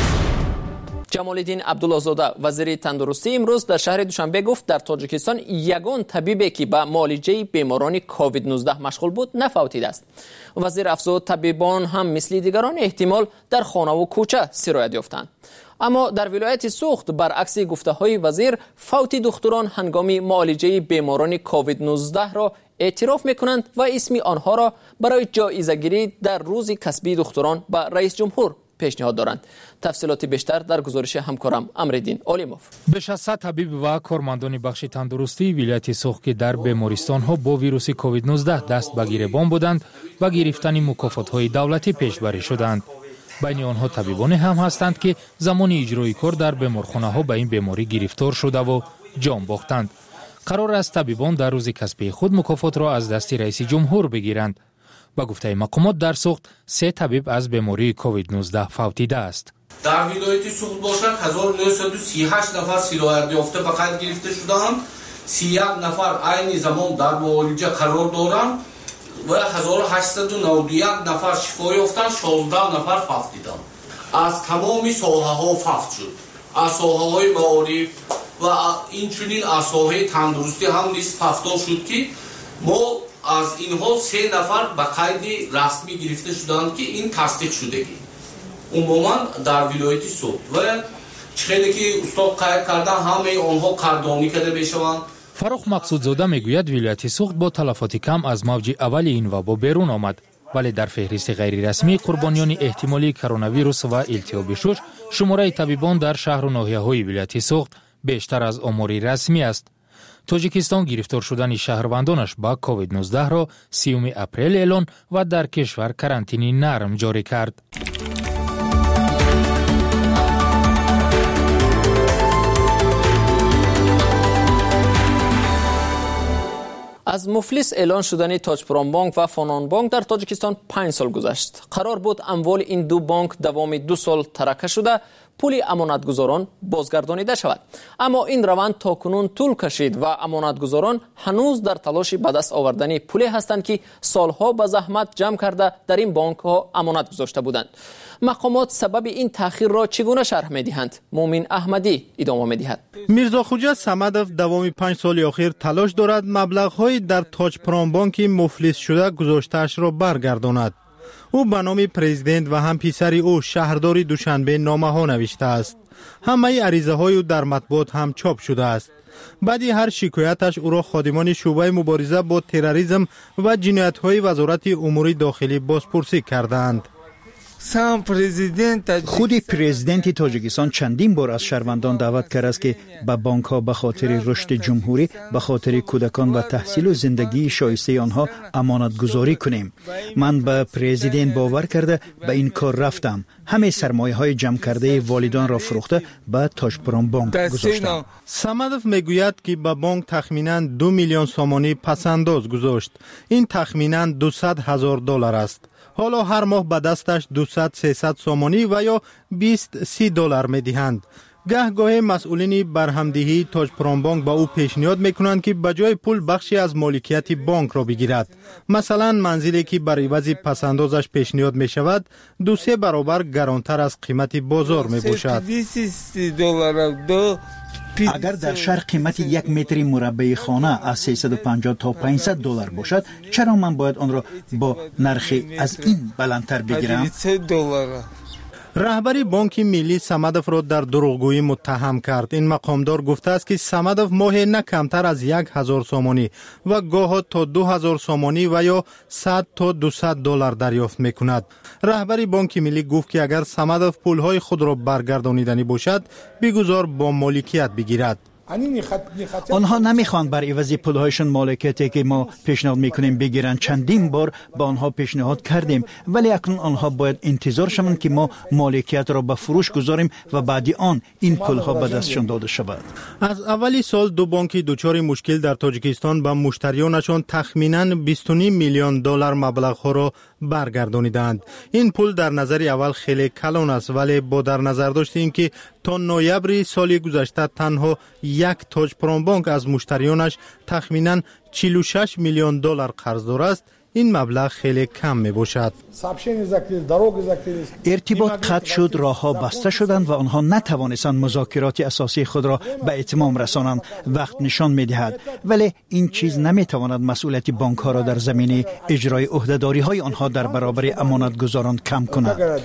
جمال الدین عبدالله‌زاده وزیر تندرستی امروز در شهر دوشنبه گفت در تاجیکستان یگان طبیبی که به معالجه بیماران کووید نوزده مشغول بود نفوتیده است. وزیر افزود طبیبان هم مثل دیگران احتمال در خانه و کوچه سرایت یافتند. اما در ولایت سوخت برعکس گفته‌های وزیر فوت دختران هنگام معالجه بیماران کووید نوزده را اعتراف می‌کنند و اسم آنها را برای جایزه‌گیری در روز کسبی دختران به رئیس جمهور پیشنهاد دارند. تفصیلات بیشتر در گزارش همکارم امرالدین علیموف. بیش از صد طبیب و کارمندان بخش تندرستی ولایت سوخت که در بیمارستان‌ها با ویروس کووید نوزده دست به گریبان بودند و گرفتن مکافات‌های دولتی پیشبری شدند. بین آنها طبیبان هم هستند که زمان اجرای کار در بیمارخانه‌ها به این بیماری گرفتار شده و جان باختند. قرار است طبیبان در روز کسبی خود مکافات را از دست رئیس جمهور بگیرند. با گفته مقامات در سوخت سه طبیب از بیماری کووید نوزده فوتیده است. در ولایت سوخت باشد هزار و نهصد و سی و هشت نفر سرایت یافته به قید گرفته شدند. سی و یک نفر عین زمان در معالجه قرار دارند و هزار و هشتصد و نود و یک نفر شفا یافتند. شانزده نفر فوتیدند. از تمام ساحه‌ها فوت شد. از ساحه‌های معارف و اینچنین از ساحه تندرستی هم نیز فوت شد که ما از اینها سه نفر به قید رسمی گرفته شدند که این تصدیق شدگی عموما در ولایت سوخت و چخیلی که استاد قید کردن همه آنها قدردانی کرده بشوند. فروخ مقصودزاده میگوید ولایت سوخت با تلفات کم از موج اول این وبا بیرون آمد، ولی در فهرست غیر رسمی قربانیان احتمالی کرونا ویروس و التهاب شش شماره طبیبان در شهر و ناحیه‌های ولایت سوخت بیشتر از آمار رسمی است. تاجیکستان گرفتار شدن شهروندانش با کووید نوزده را سیوم اپریل اعلان و در کشور کرانتینی نرم جاری کرد. از مفلس اعلان شدن تاجپرام بانک و فنان بانک در تاجیکستان پنج سال گذشت. قرار بود اموال این دو بانک دوام دو سال ترکه شده پول امانتگزاران بازگردانیده شود، اما این روند تاکنون طول کشید و امانتگزاران هنوز در تلاش به دست آوردن پولی هستند که سالها به زحمت جمع کرده در این بانک ها امانت گذاشته بودند. مقامات سبب این تأخیر را چگونه شرح می‌دهند؟ مومن احمدی ادامه می‌دهد. میرزا خوجا صمدوف دوام پنج سال اخیر تلاش دارد مبلغ‌های در تاجپرام بانک مفلس شده گذاشته‌اش را برگرداند. او به نام پرزیدنت و هم پسر او شهرداری دوشنبه نامه ها نوشته است. همه عریضه های او در مطبوعات هم چاپ شده است. بعدی هر شکایتش او را خادمان شعبه مبارزه با تروریسم و جنایت‌های وزارت امور داخلی بازپرسی کردند. خود پرزیدنت تاجیکستان چندین بار از شهروندان دعوت کرده است که به بانک ها به خاطر رشد جمهوری، به خاطر کودکان و تحصیل و زندگی شایسته آنها امانت گذاری کنیم. من به پرزیدنت باور کرده به این کار رفتم. همه سرمایه های جمع کرده والدان را فروخته به تاجپوران بانک گذاشتم. سمدوف میگوید که به بانک تخمیناً دو میلیون سامانی پسنداز گذاشت. این تخمیناً دویست هزار دلار است. حالا هر ماه به دستش دویست سیصد سامانی و یا بیست سی دلار می دهند. گهگاه مسئولین برهمدهی تاجپوران بانک با او پیشنهاد میکنند که به جای پول بخشی از مالکیت بانک را بگیرد. مثلا منزلی که بر عوض پسندازش پیشنهاد می شود دو سه برابر گرانتر از قیمت بازار می باشد. اگر در شهر قیمت یک متر مربع خانه از سیصد و پنجاه تا پانصد دلار باشد، چرا من باید آن را با نرخی از این بلندتر بگیرم؟ رهبری بانک ملی سمدوف را در دروغگویی متهم کرد. این مقامدار گفته است که سمدوف ماهی نه کمتر از یک هزار سامانی و گاه تا دو هزار سامانی و یا صد تا دویست دلار دریافت می کند. رهبری بانک ملی گفت که اگر سمدوف پولهای خود را برگردانیدنی باشد بگذار با مالکیت بگیرد. آنها نمیخوان بر عوض پولهایشان مالکیتی که ما پیشنهاد میکنیم بگیرن. چندین بار با آنها پیشنهاد کردیم ولی اکنون آنها باید انتظار شوند که ما مالکیت را به فروش گذاریم و بعدی آن این پولها به دستشان داده شود. از اولی سال دو بانک دچار مشکل در تاجیکستان به مشتریانشان تخمیناً بیست و نیم میلیون دلار مبلغ را برگردانیدند. این پول در نظر اول خیلی کلان است ولی با در نظر داشتیم که تا نوامبر سال گذشته تنها یک تاجپوران بانک از مشتریانش تخمیناً چهل و شش میلیون دلار قرضدار است. این مبلغ خیلی کم می باشد. ارتباط قطع شد، راه ها بسته شدند و آنها نتوانستند مذاکرات اساسی خود را به اتمام رسانند. وقت نشان می دهد ولی این چیز نمی تواند مسئولیت بانک ها را در زمینه اجرای عهده‌داری های آنها در برابر امانتگزاران کم کند.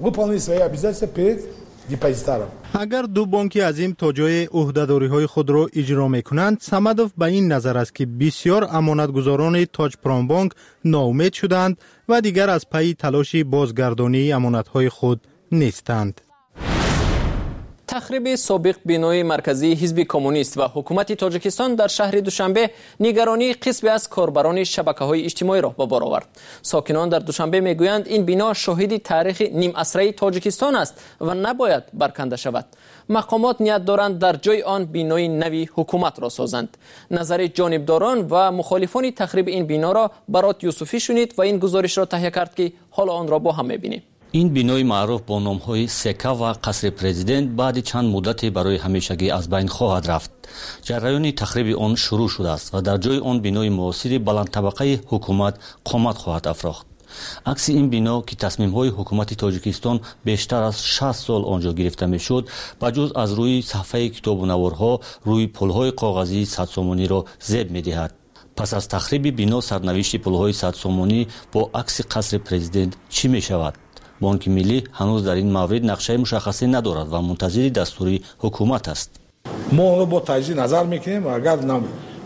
اگر دو بانک عظیم تا جای عهده‌داری های خود را اجرا می کنند، سمدوف به این نظر است که بسیار امانتگزاران تاجپوران بانک ناامید شدند و دیگر از پی تلاش بازگردانی امانت های خود نیستند. تخریب سابق بینای مرکزی حزب کمونیست و حکومت تاجیکستان در شهر دوشنبه نگرانی قسمی از کاربران شبکه‌های اجتماعی را به بار آورد. ساکنان در دوشنبه میگویند این بنا شاهد تاریخ نیم عصره تاجیکستان است و نباید برکنده شود. مقامات نیت دارند در جای آن بینای نوی حکومت را سازند. نظر جانبداران و مخالفان تخریب این بنا را برات یوسفی شنید و این گزارش را تهیه کرد که حالا آن را با هم می‌بینیم. این بینای معروف با نام‌های سکه و قصر پرزیدنت بعد چند مدتی برای همیشگی از بین خواهد رفت. جریان تخریب آن شروع شده است و در جای آن بینای معاصر بلند طبقه حکومت قامت خواهد افراخت. عکس این بنا که تصمیم‌های حکومت تاجیکستان بیشتر از شصت سال آنجا گرفته می‌شد، بجز از روی صفحه کتاب‌ونوارها روی پل‌های کاغذی صد سومانی را زیب می‌دهد. پس از تخریب بنا سرنوشت پل‌های صد سومانی با عکس قصر پرزیدنت چی می‌شود؟ بانک ملی هنوز در این مورد نقشه مشخصی ندارد و منتظر دستور حکومت است. ما اون رو با تجزیه نظر میکنیم. اگر نم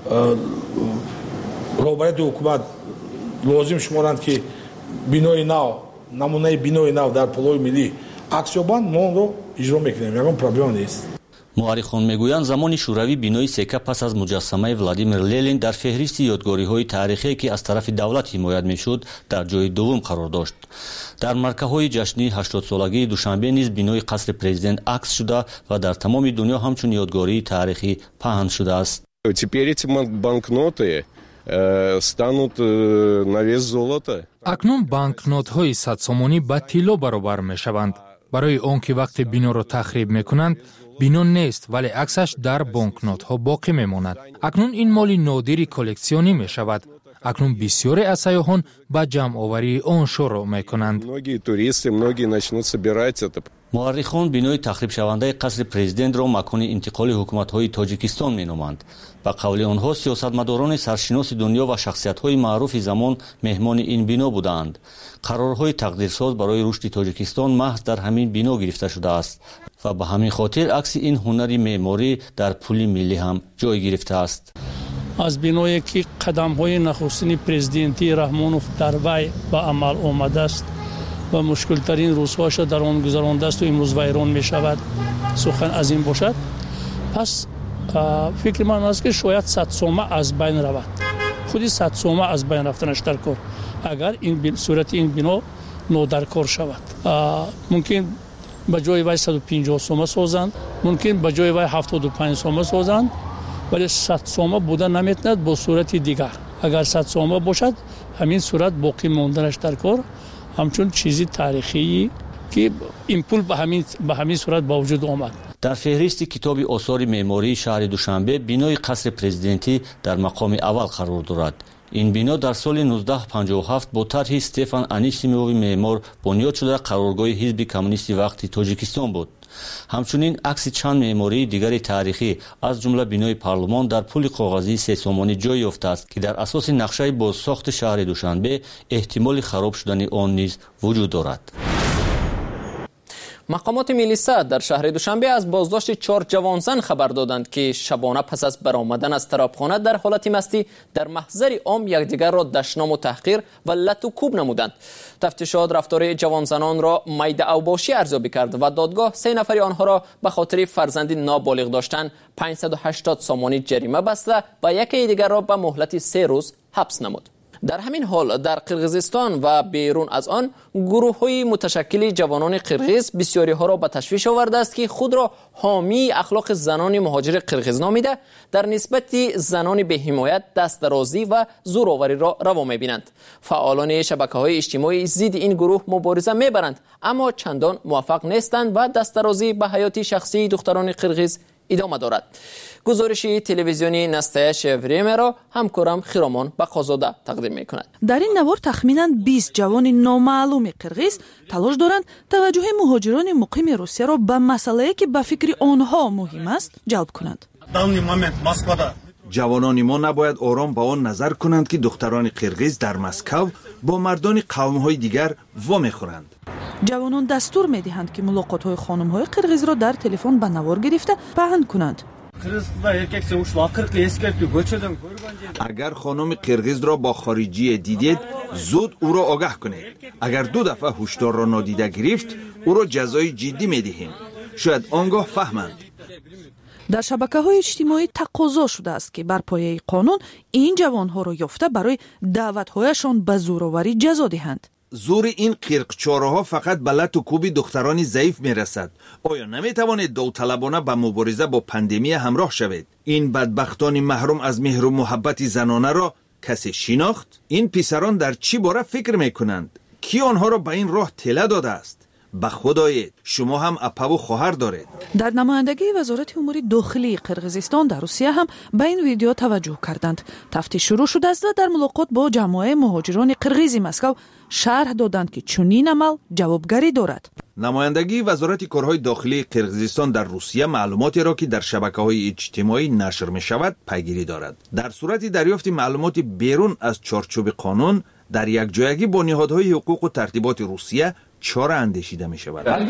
رهبری حکومت لازم شمارند که بینای نو نمونه بینای نو در پلوی ملی عکس یابند، ما اون رو اجرا میکنیم. یکم پرابلم نیست. مورخان میگویند زمان شوروی بینای سکه پس از مجسمه ولادیمیر لنین در فهرست یادگاری‌های تاریخی که از طرف دولت حمایت میشد در جای دوم قرار داشت. در مرکه‌های جشنی هشتاد سالگی دوشنبه نیز بینای قصر پرزیدنت عکس شده و در تمام دنیا همچون یادگاری تاریخی پهن شده است. اکنون بانکنوت‌های صد سومانی به طلا برابر می‌شوند. برای آنکه وقت بنا را تخریب می‌کنند بنا نیست ولی عکسش در بانکنوت‌ها باقی می‌ماند. اکنون این مال نادری کلکسیونی می‌شود. اکنون بسیاری از سیاحان به جمع آوری آن شروع می‌کنند. مورخان بینای تخریب شونده قصر پرزیدنت را مکان انتقال حکومت‌های تاجیکستان می‌نامند. به قول آنها سیاستمداران سرشناس دنیا و شخصیت‌های معروف زمان مهمان این بنا بودند. قرارهای تقدیرساز برای رشد تاجیکستان محض در همین بنا گرفته شده است و به همین خاطر عکس این هنر معماری در پل ملی هم جای گرفته است. از بینایی که قدم های نخستین پرزیدنتی رحمانوف در وی به عمل آمده است و مشکل ترین روزهاش در آن گذرانده است و امروز ویران می شود سخن از این باشد، پس فکر من است که شاید ساتسوما از بین رود. خودی ساتسوما از بین رفتنش در کار اگر این صورت این بنا نودرکار شود. ممکن به جای وی صد و پنجاه سومه سازند، ممکن به جای وی هفتاد و پنج سومه سازند، ولی ساتسوما بودن نمیتواند با صورت دیگر. اگر ساتسوما باشد همین صورت باقی موندنش در کار همچون چیزی تاریخی که این پول به همین به همین صورت با وجود آمد. در فهرست کتاب آثار معماری شهر دوشنبه بینای قصر پرزیدنتی در مقام اول قرار دارد. این بنا در سال نوزده پنجاه و هفت با طرح استفان انیسیموف معمار بنیاد شده قرارگاه حزب کمونیست وقتی تاجیکستان بود. همچنین عکس چند معماری دیگر تاریخی از جمله بینای پارلمان در پل کاغذی سه سامانی جای یافته است که در اساس نقشه بازساخت شهر دوشنبه احتمال خراب شدن آن نیز وجود دارد. مقامات میلیسا در شهر دوشنبه از بازداشت چهار جوانزن خبر دادند که شبانه پس از برآمدن از ترابخانه در حالت مستی در محضر عام یکدیگر را دشنام و تحقیر و لط و کوب نمودند. تفتیشات رفتار جوانزنان را مید اوباشی ارزیابی کرد و دادگاه سه نفری آنها را به خاطر فرزندی نابالغ داشتن پانصد و هشتاد سامانی جریمه بسته و یکی دیگر را به مهلت سه روز حبس نمود. در همین حال در قرقیزستان و بیرون از آن گروه های متشکل جوانان قرقیز بسیاری ها را به تشویش آورده است که خود را حامی اخلاق زنان مهاجر قرقیز نامیده در نسبت زنان به حمایت دست درازی و زورآوری را روا می‌بینند. فعالان شبکه‌های اجتماعی ضد این گروه مبارزه می‌برند اما چندان موفق نیستند و دست درازی به حیات شخصی دختران قرقیز ادامه دارد. گزارش تلویزیونی نستایش وریم را همکارم خیرامان بقازاده تقدیم می کند. در این نوار تخمیناً بیست جوان نامعلوم قرقیز تلاش دارند توجه مهاجران مقیم روسیه را به مسئله‌ای که به فکر آنها مهم است جلب کنند. جوانان ما نباید آرام با آن نظر کنند که دختران قرقیز در مسکو با مردان قوم‌های دیگر وا می‌خورند. جوانان دستور می‌دهند که ملاقات‌های خانم‌های قرقیز را در تلفن به نوار گرفته پهن کنند. اگر خانم قرقیز را با خارجی دیدید زود او را آگاه کنید. اگر دو دفعه هشدار را نادیده گرفت او را جزای جدی می‌دهیم. شاید آنگاه فهمند. در شبکه‌های اجتماعی تقاضا شده است که بر پایه قانون این جوان‌ها را یافته برای دعوت‌هایشان به زورآوری جزا دهند. زور این قرقچاره‌ها فقط به لط و کوب دختران ضعیف می‌رسد. آیا نمی‌توانید داوطلبانه به مبارزه با پاندمی همراه شوید؟ این بدبختان محروم از مهر و محبت زنانه را کسی شناخت؟ این پسران در چی باره فکر می‌کنند؟ کی آنها را به این راه تله داده است؟ به خدای شما هم اپا و خواهر دارید. در نمایندگی وزارت امور داخلی قرقیزستان در روسیه هم به این ویدیو توجه کردند. تفتیش شروع شده است و در ملاقات با جماعت مهاجران قرقیز مسکو شرح دادند که چنین عمل جوابگری دارد. نمایندگی وزارت کارهای داخلی قرقیزستان در روسیه معلوماتی را که در شبکه‌های اجتماعی نشر می‌شود پیگیری دارد. در صورت دریافت معلومات بیرون از چارچوب قانون در یک جایگی با نهادهای حقوق و ترتیبات روسیه چاره اندیشیده می شود.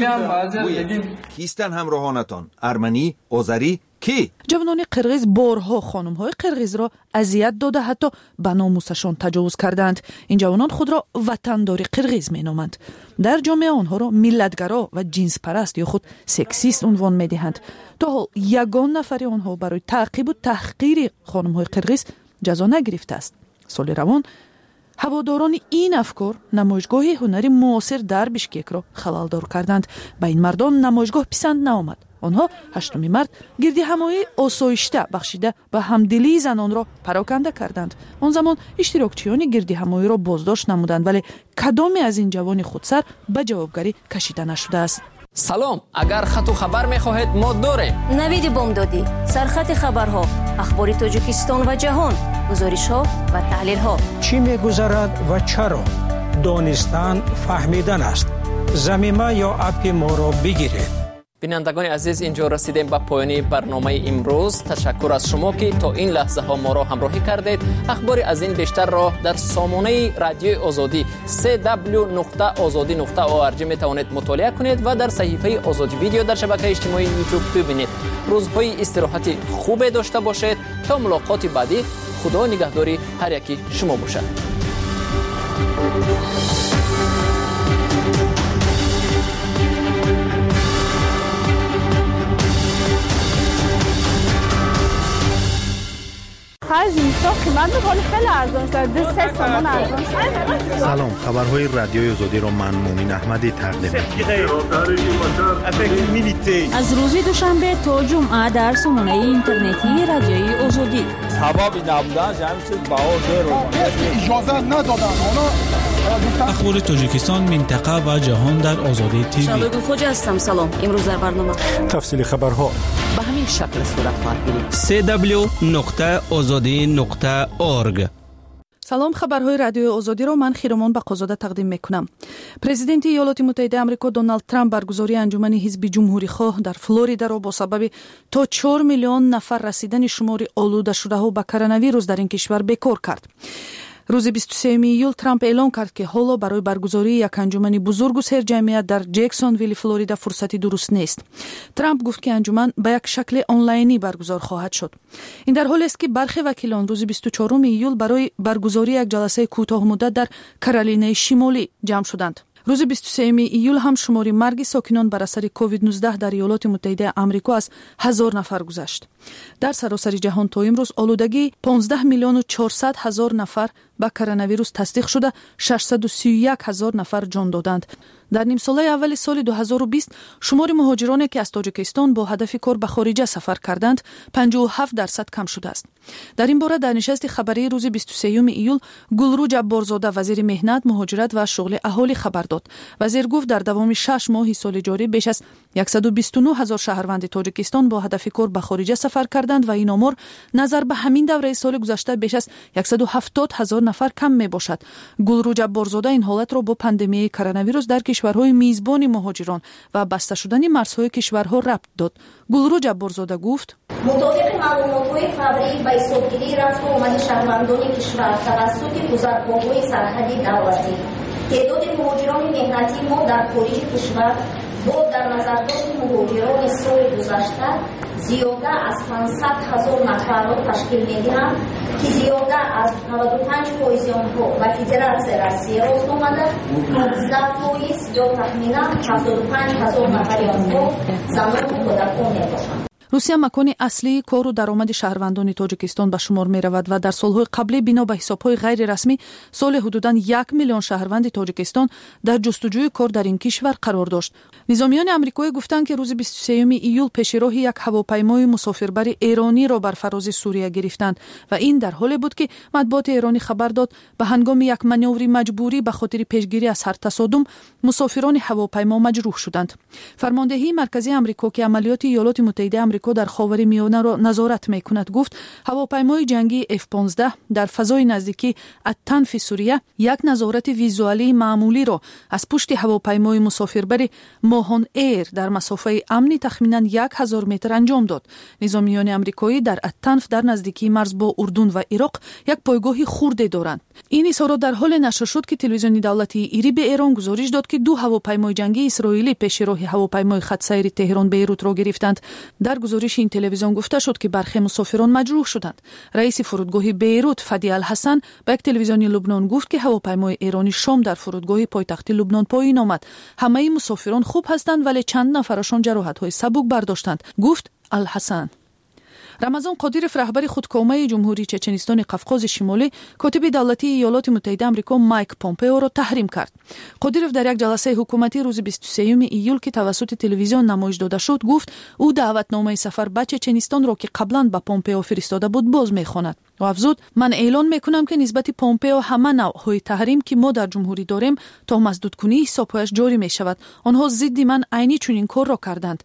کیستن همراهانتان؟ ارمنی، آذری، کی؟ جوانان قرقیز بارها خانم‌های قرقیز را اذیت داده حتی به ناموسشان تجاوز کردند. این جوانان خود را وطندار قرقیز می‌نامند. در جامعه آنها را ملتگرا و جنس پرست یا خود سکسیست عنوان می‌دهند. تا حال یگان نفر آنها برای تعقیب و تحقیر خانم‌های قرقیز جزا نگرفته است. سال روان هواداران این افکار نمایشگاه هنری معاصر در بیشکک را خلالدار کردند. به این مردان نمایشگاه پسند نآمد. آنها هشتم مارد گردی همایی آسایشته بخشیده و همدلی زنان را پراکنده کردند. آن زمان اشتراکچیان گردی همایی را بازداشت نمودند ولی کدامی از این جوان خودسر به جوابگری کشیده نشده است. سلام، اگر خط و خبر می‌خواهید ما داریم. نوید بامدادی، سرخط خبرها، اخبار تاجیکستان و جهان، گزارش‌ها و تحلیل‌ها. چی می‌گذرد و چرا؟ دانستن فهمیدن است. زمینه یا اپی ما را بگیرید. بینندگان عزیز، اینجا رسیدیم به پایان برنامه امروز. تشکر از شما که تا این لحظه ها ما را همراهی کردید. اخبار از این بیشتر را در سامانه رادیو آزادی سه دبلیو نقطه آزادی نقطه او ار جی می توانید مطالعه کنید و در صفحه آزادی ویدیو در شبکه اجتماعی یوتیوب ببینید. روزهای استراحت خوب داشته باشید. تا ملاقات بعدی، خدا نگهداری هر یکی شما باشد. زمستان قیمت می‌کنه خیلی ارزان شده. سه سامان ارزان شده. سلام، خبرهای رادیوی آزادی را من مومین احمدی تقدیم می‌کنم. از روز دوشنبه تا جمعه در سامانه اینترنتی رادیوی آزادی. سبب نبودن همین چیز بهار رو اجازه ندادن. اخبار تاجیکستان، منطقه و جهان در آزادی تیوی. شباب خوش هستم. سلام. امروز در برنامه تفصیل خبرها به همین شکل صورت خواهد گرفت. سه دبلیو نقطه آزادی نقطه اورگ. سلام، خبرهای رادیو آزادی رو من خیرمان بقازاده تقدیم میکنم. پرزیدنت ایالات متحده آمریکا دونالد ترامپ برگزاری انجمن حزب جمهوری خواه در فلوریدا را با سبب تا چهار میلیون نفر رسیدن شمار آلوده شده ها به کرونا ویروس در این کشور بیکار کرد. روز بیست و سوم ایول ترامپ اعلام کرد که حالا برای برگزاری یک انجمن بزرگ و سرجمعیت در جکسونویل فلوریدا فرصتی درست نیست. ترامپ گفت که انجمن به یک شکل آنلاینی برگزار خواهد شد. این در حالی است که برخی وکیلان روز بیست و چهارم ایول برای برگزاری یک جلسه کوتاه مدت در کارولینای شمالی جمع شدند. روز بیست و سوم ایول هم شمار مرگ ساکنان بر اثر کووید نوزده در ایالات متحده آمریکا از هزار نفر گذشت. در سراسر جهان تا امروز آلودگی پانزده میلیون و چهارصد هزار نفر با کرونا ویروس تصدیق شده، ششصد و سی و یک هزار نفر جان دادند. در نیم ساله اول سال دو هزار و بیست شمار مهاجرانی که از تاجیکستان با هدف کار به خارج سفر کردند پنجاه و هفت درصد کم شده است. در این باره در نشست خبری روز بیست و سوم ایول گلرو جبارزاده وزیر مهنت، مهاجرت و شغل اهالی خبر داد. وزیر گفت در دوام شش ماه سال جاری بیش از صد و بیست و نه هزار شهروند تاجیکستان با هدف کار به خارج سفر کردند و این آمار نظر به همین دوره سال گذشته بیش از صد و هفتاد هزار نفر کم می باشد. گلرو جبارزاده این حالت را با پاندمی کرونا ویروس در کشورهای میزبان مهاجران و بسته شدن مرزهای کشورها ربط داد. گلرو جبارزاده گفت: مطابق معلومات‌های خبری به حسابگیری رفت و آمد شهروندان کشور توسط گذرگاه‌های سرحدی دولتی، تعداد مهاجران مهنتی ما در خارج کشور با در نظر داشت مهاجران سال گذشته زیاده از پانصد هزار نفر را تشکیل می‌دهند که زیاده از نود و پنج درصد آنها و فدراسیون روسیه راست آمده، پانزده درصد یا تخمینا هفتاد و پنج هزار نفر آنها زنان و کودکان میباشند. روسیه مکان اصلی کار و درآمد شهروندان تاجیکستان به شمار می رود و در سالهای قبلی بنا به حسابهای غیر رسمی سال حدوداً یک میلیون شهروند تاجیکستان در جستجوی کار در این کشور قرار داشت. نظامیان آمریکایی گفتند که روز بیست و سوم ایول پیشراه یک هواپیمای مسافربر ایرانی را بر فراز سوریه گرفتند و این در حالی بود که مطبوعات ایرانی خبر داد به هنگام یک مانور مجبوری به خاطر پیشگیری از هر تصادم مسافران هواپیما مجروح شدند. فرماندهی مرکزی آمریکا که عملیات ایالات متحده آمریکا در خاور میانه را نظارت میکند گفت هواپیمای جنگی اف پانزده در فضای نزدیکی التنف سوریه یک نظارت ویزوالی معمولی را از پشت هواپیمای مسافربر ماهان ایر در مسافه امنی تخمینا یک هزار متر انجام داد. نظامیان آمریکایی در التنف در نزدیکی مرز با اردن و عراق یک پایگاه خرد دارند. این اظهارات در حال نشر شد که تلویزیون دولتی ایری به ایران گزارش داد که دو هواپیمای جنگی اسرائیلی پیشراه هواپیمای خط سیر تهران بیروت را گرفتند. در گزارش این تلویزیون گفته شد که برخی مسافران مجروح شدند. رئیس فرودگاه بیروت فدی الحسن به یک تلویزیون لبنان گفت که هواپیمای ایرانی شام در فرودگاه پایتخت لبنان پایین آمد. همه مسافران خوب هستند ولی چند نفرشان جراحت‌های سبک برداشتند، گفت الحسن. رمضان قادیروف رهبر خودکامه جمهوری چچنستان قفقاز شمالی کاتب دولتی ایالات متحده آمریکا مایک پومپئو را تحریم کرد. قادیروف در یک جلسه حکومتی روز بیست و سوم ایول که توسط تلویزیون نمایش داده شد گفت او دعوتنامه سفر به چچنستان را که قبلا به پومپئو فرستاده بود باز می‌خواند و افزود: من اعلان میکنم که نسبت پومپئو همه نوع‌های تحریم که ما در جمهوری داریم تا مسدود کنی حسابهایش جاری میشود. آنها ضد من عینی چنین کار را کردند.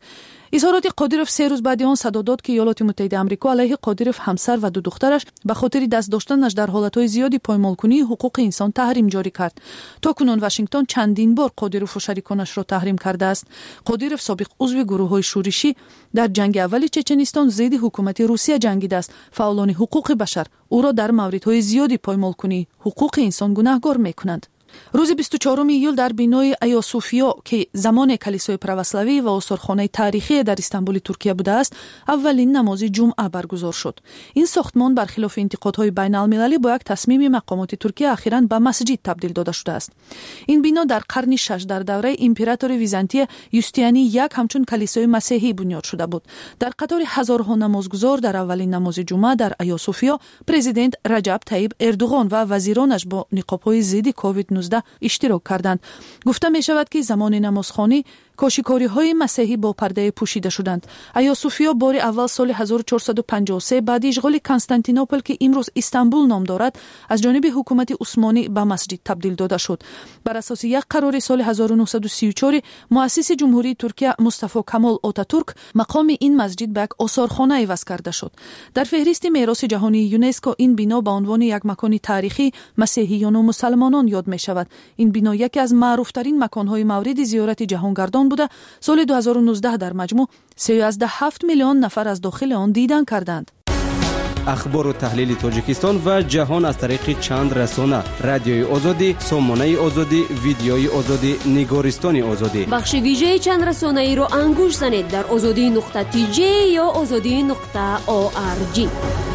اظهارات قادیروف سه روز بعد آن صدا داد که ایالات متحده آمریکا علیه قادیروف همسر و دو دخترش به خاطر دست داشتنش در حالتهای زیادی پایمالکنی حقوق انسان تحریم جاری کرد. تا کنون واشنگتن چندین بار قادیروف و شریکانش را تحریم کرده است. قادیروف سابق عضو گروه‌های شورشی در جنگ اول چچنستان ضد حکومت روسیه جنگیده است. فعالان حقوق بشر او را در موردهای زیادی پایمالکنی حقوق انسان گناهکار می‌کنند. روز بیست و چهارم ایول در بینای آیا صوفیا که زمان کلیسای پروسلاوی و آثارخانه تاریخی در استانبول ترکیه بوده است، اولین نماز جمعه برگزار شد. این ساختمان برخلاف انتقادهای بین المللی با یک تصمیم مقامات ترکیه اخیراً به مسجد تبدیل داده شده است. این بنا در قرن شش در دوره امپراتور ویزانتی یوستیانی یک همچون کلیسای مسیحی بنیاد شده بود. در قطار هزارها نمازگزار در اولین نماز جمعه در آیا صوفیا، پرزیدنت رجب طیب اردوغان و وزیرانش با نقاب‌های ضد کووید نوزده اشتراک کردند. گفته می شود که زمان نمازخوانی کاشیکاری های مسیحی با پرده پوشیده شدند. آیا صوفیا بار اول سال هزار و چهارصد و پنجاه و سه بعد اشغال کنستانتینوپل که امروز استانبول نام دارد از جانب حکومت عثمانی به مسجد تبدیل داده شد. بر اساس یک قرار سال هزار و نهصد و سی و چهار مؤسس جمهوری ترکیه مصطفی کمال آتاتورک مقام این مسجد به یک آثارخانه عوض کرده شد. در فهرست میراث جهانی یونسکو این بنا به عنوان یک مکان تاریخی مسیحیان و مسلمانان یاد می شود. این بنا یکی از معروف ترین مکان های مورد زیارت جهانگردان بوده. سال دو هزار و نوزده در مجموع سیزده و هفت میلیون نفر از داخل آن دیدن کردند. اخبار و تحلیل تاجیکستان و جهان از طریق چند رسانه: رادیوی آزادی، سامانه آزادی، ویدیوی آزادی، نگارستان آزادی. بخش ویژه چند رسانه ای را انگوش زنید در آزادی نقطه تی جی یا آزادی نقطه او آر جی.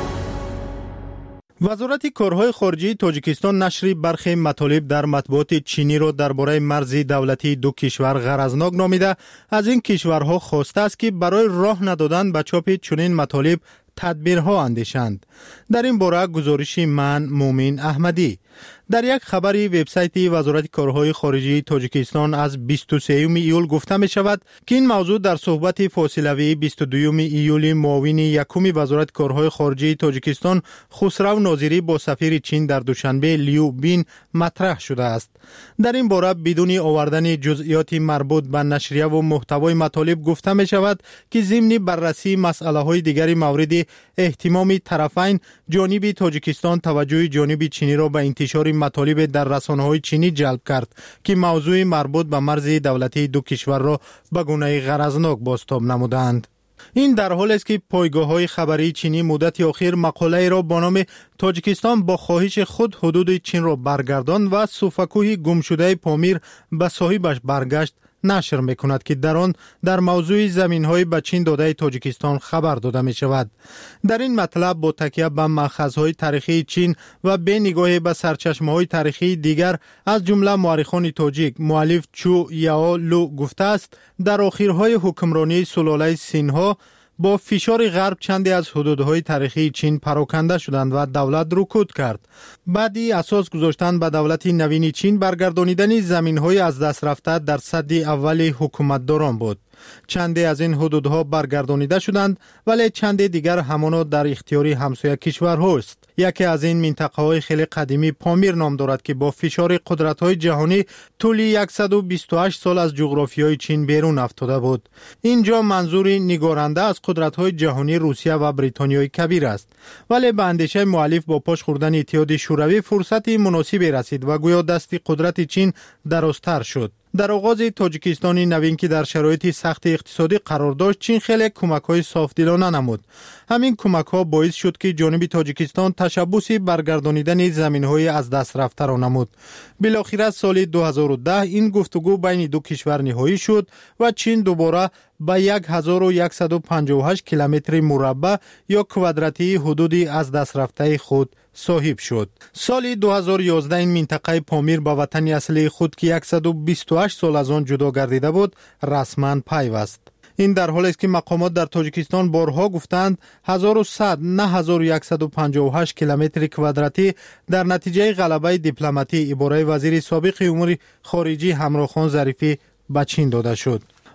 وزارت کارهای خارجه تاجیکستان نشر برخی مطالب در مطبوعات چینی را درباره مرز دولتی دو کشور غرضناک نامیده. از این کشورها خواسته است که برای راه ندادن به چاپ چنین مطالب تدبیرها اندیشند. در این باره گزارشی من مومن احمدی. در یک خبری وبسایت وزارت کارهای خارجه تاجیکستان از بیست و سوم ایول گفته می شود که این موضوع در صحبت فاصلوی بیست و دوم ایول معاون یکم وزارت کارهای خارجه تاجیکستان خسرو ناظری با سفیر چین در دوشنبه لیو بین مطرح شده است. در این باره بدون آوردن جزئیات مربوط به نشریه و محتوای مطالب گفته می شود که ضمن بررسی مسئله های دیگری مورد اهتمام طرفین، جانب تاجیکستان توجه جانب چینی را به انتشار مطالب در رسانه‌های چینی جلب کرد که موضوع مربوط به مرز دولتی دو کشور را به گونه غرضناک بازتاب نمودند. این در حالی است که پایگاه‌های خبری چینی مدت اخیر مقاله را با نام تاجیکستان با خواهش خود حدود چین را برگردان و سوفکوی گم شده پامیر به صاحبش برگشت نشر میکند که در آن در موضوع زمین‌های به چین داده تاجیکستان خبر داده می شود. در این مطلب با تکیه به مأخذهای تاریخی چین و به نگاه به سرچشمه‌های تاریخی دیگر از جمله مورخان تاجیک مؤلف چو یاو لو گفته است در آخرهای حکمرانی سلاله سینها با فشار غرب چندی از حدودهای تاریخی چین پراکنده شدند و دولت رکود کرد. بعدی اساس گذاشتن به دولت نوین چین برگردانیدن زمین‌های از دست رفته در سد اول حکومتداران بود. چندی از این حدودها برگردانیده شدند ولی چندی دیگر همانا در اختیار همسایه کشورها است. یکی از این منطقه‌های خیلی قدیمی پامیر نام دارد که با فشار قدرت‌های جهانی طول صد و بیست و هشت سال از جغرافیای چین بیرون افتاده بود. اینجا منظور نگارنده از قدرت‌های جهانی روسیه و بریتانیای کبیر است. ولی به اندیشه مؤلف با پاش خوردن اتحاد شوروی فرصت مناسبی رسید و گویا دست قدرت چین درازتر شد. در آغاز تاجیکستان نوین که در شرایط سخت اقتصادی قرار داشت، چین خیلی کمک‌های صافدلانه نمود. همین کمک‌ها باعث شد که جانب تاجیکستان تشبث برگردانیدن زمین‌های از دست رفته را نمود. بالاخره سال دو هزار و ده این گفتگو بین دو کشور نهایی شد و چین دوباره به هزار و صد و پنجاه و هشت کیلومتر مربع یا کوادراتی حدود از دست رفته خود صاحب شد. سال دو هزار و یازده این منطقه پامیر به وطن اصلی خود که صد و بیست و هشت سال از آن جدا گردیده بود رسما پیوست. این در حالی است که مقامات در تاجیکستان بارها گفتند هزار و صد نه هزار و صد و پنجاه و هشت کیلومتر کوادراتی در نتیجه غلبه دیپلماتی عباره وزیر سابق امور خارجه همراه خان ظریفی به چین داده شد.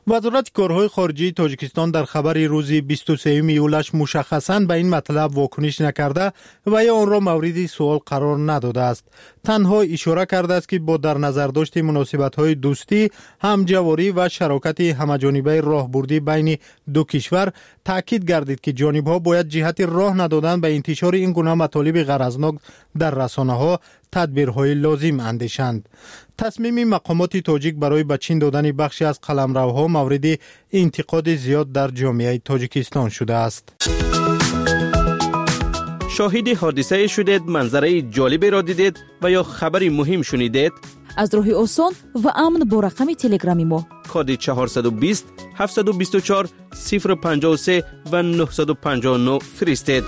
وزارت کارهای خارجه تاجیکستان در خبر روز بیست و سوم ایولش مشخصاً به این مطلب واکنش نکرده و یا آن را مورد سوال قرار نداده است. تنها اشاره کرده است که با در نظر داشت مناسبت‌های دوستی، همجواری و شراکت همه‌جانبه راهبردی بین دو کشور تاکید گردید که جانب‌ها باید جهت راه ندادن به انتشار این گونه مطالب غرضناک در رسانه‌ها تدبیرهای لازم اندیشند. تصمیم مقامات تاجیک برای به چین دادن بخشی از قلمروها مورد انتقاد زیاد در جامعه تاجیکستان شده است. شاهد حادثه شدید، منظره جالبی را دیدید و یا خبری مهم شنیدید؟ از راه آسان و امن با رقم تلگرامی ما کد چهارصد و بیست هفتصد و بیست و چهار صفر پنجاه و سه و نهصد و پنجاه و نه فرستید.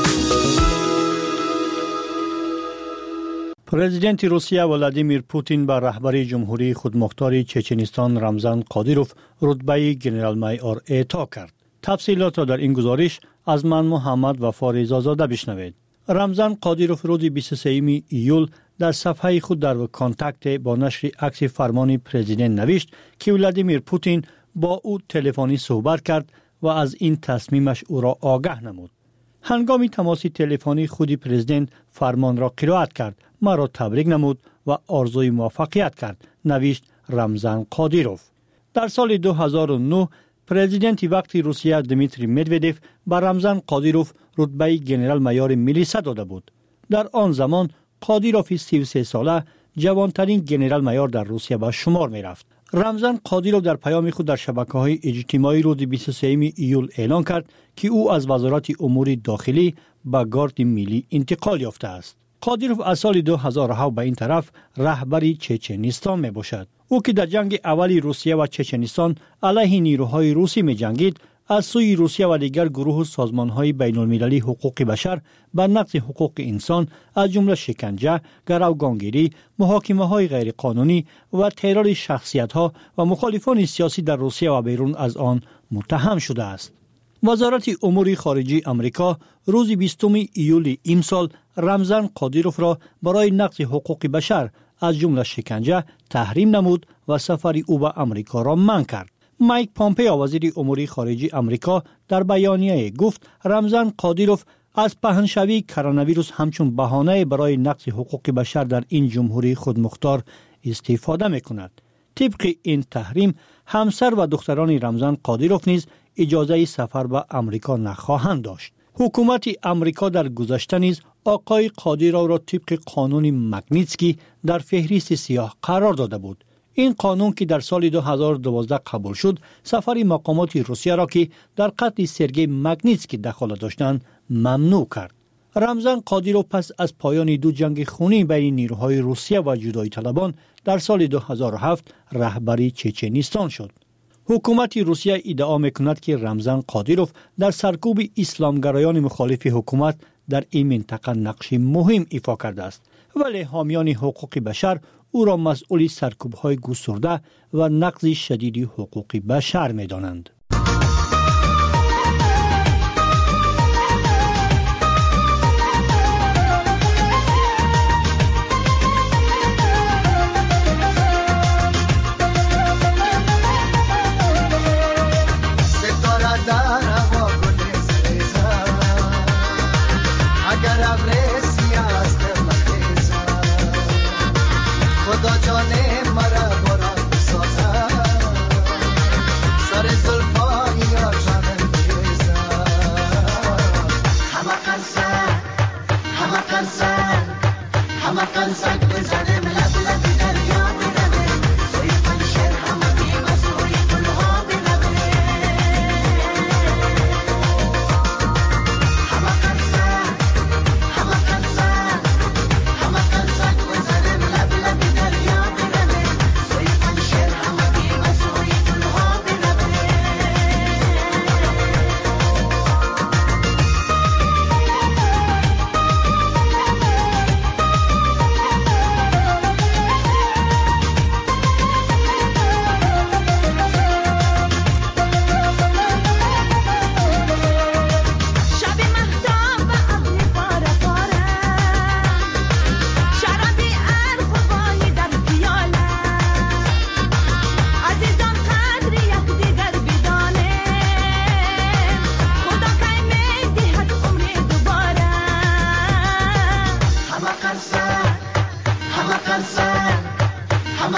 پرزیدنت روسیه ولادیمیر پوتین به رهبری جمهوری خودمختار چچنستان رمزان قادیروف رتبه گنرال مایور اعطا کرد. تفصیلات را در این گزارش از من محمد وفا رضازاده بشنوید. رمزان قادیروف روز بیست و سوم ایول در صفحه خود در کانتاکت با نشر عکس فرمان پرزیدنت نوشت که ولادیمیر پوتین با او تلفنی صحبت کرد و از این تصمیمش او را آگاه نمود. هنگام تماس تلفنی خود پرزیدنت فرمان را قرائت کرد، مرا تبریک نمود و آرزوی موفقیت کرد، نوشت رمزان قادیروف. در سال دو هزار و نه پرزیدنت وقتی روسیه دمیتری مدودف به رمزان قادیروف رتبه گنرال مایور میلیسا داده بود. در آن زمان قادیروف سی و سه ساله جوانترین گنرال مایور در روسیه به شمار می رفت. رمزان قادیروف در پیام خود در شبکه‌های اجتماعی روز بیست و سوم ایول اعلان کرد که او از وزارت امور داخلی به گارد ملی انتقال یافته است. قادیروف از سال دو هزار و هفت به این طرف رهبری چچنستان می باشد. او که در جنگ اولی روسیه و چچنستان علیه نیروهای روسی می جنگید، از سوی روسیه و دیگر گروه و سازمان‌های بین‌المللی حقوق بشر به نقض حقوق انسان از جمله شکنجه، گروگانگیری، محاکمه‌های غیرقانونی و ترور شخصیت‌ها و مخالفان سیاسی در روسیه و بیرون از آن متهم شده است. وزارت امور خارجه آمریکا روز بیستم ایول امسال رمزان قادیروف را برای نقض حقوق بشر از جمله شکنجه تحریم نمود و سفر او به آمریکا را منع کرد. مایک پامپئو وزیر امور خارجه آمریکا در بیانیه گفت رمزان قادیروف از پهنشوی کرونا ویروس همچون بهانه برای نقض حقوق بشر در این جمهوری خودمختار استفاده می‌کند. طبق این تحریم همسر و دختران رمزان قادیروف نیز اجازه سفر به آمریکا نخواهند داشت. حکومت آمریکا در گذشته نیز آقای قادیروف را طبق قانون مگنیتسکی در فهرست سیاه قرار داده بود. این قانون که در سال دو هزار و دوازده قبول شد، سفر مقامات روسیه را که در قتل سرگئی مگنیتسکی دخالت داشتند ممنوع کرد. رمزان قادیروف پس از پایان دو جنگ خونین بین نیروهای روسیه و جدایی طلبان در سال دو هزار و هفت رهبری چچنستان شد. حکومت روسیه ادعا می‌کند که رمزان قادیروف در سرکوب اسلامگرایان مخالف حکومت در این منطقه نقش مهم ایفا کرده است، ولی حامیان حقوق بشر او را مسئول سرکوب‌های گسترده و نقض شدید حقوق بشر می‌دانند.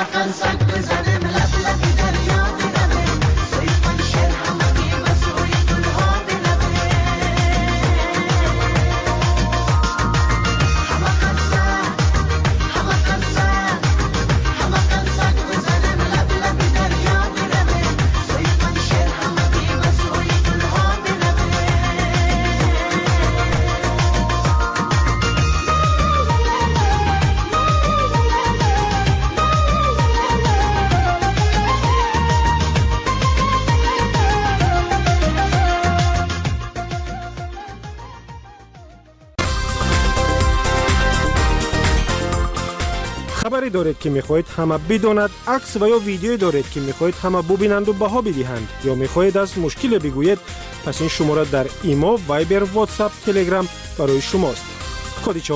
خبری دارید که میخواهید همه بداند، عکس و یا ویدیویی دارید که میخواهید همه ببینند و بها بدهند، یا میخواهید از مشکل بگویید، پس این شماره در ایما، وایبر، واتساپ، تلگرام برای شماست.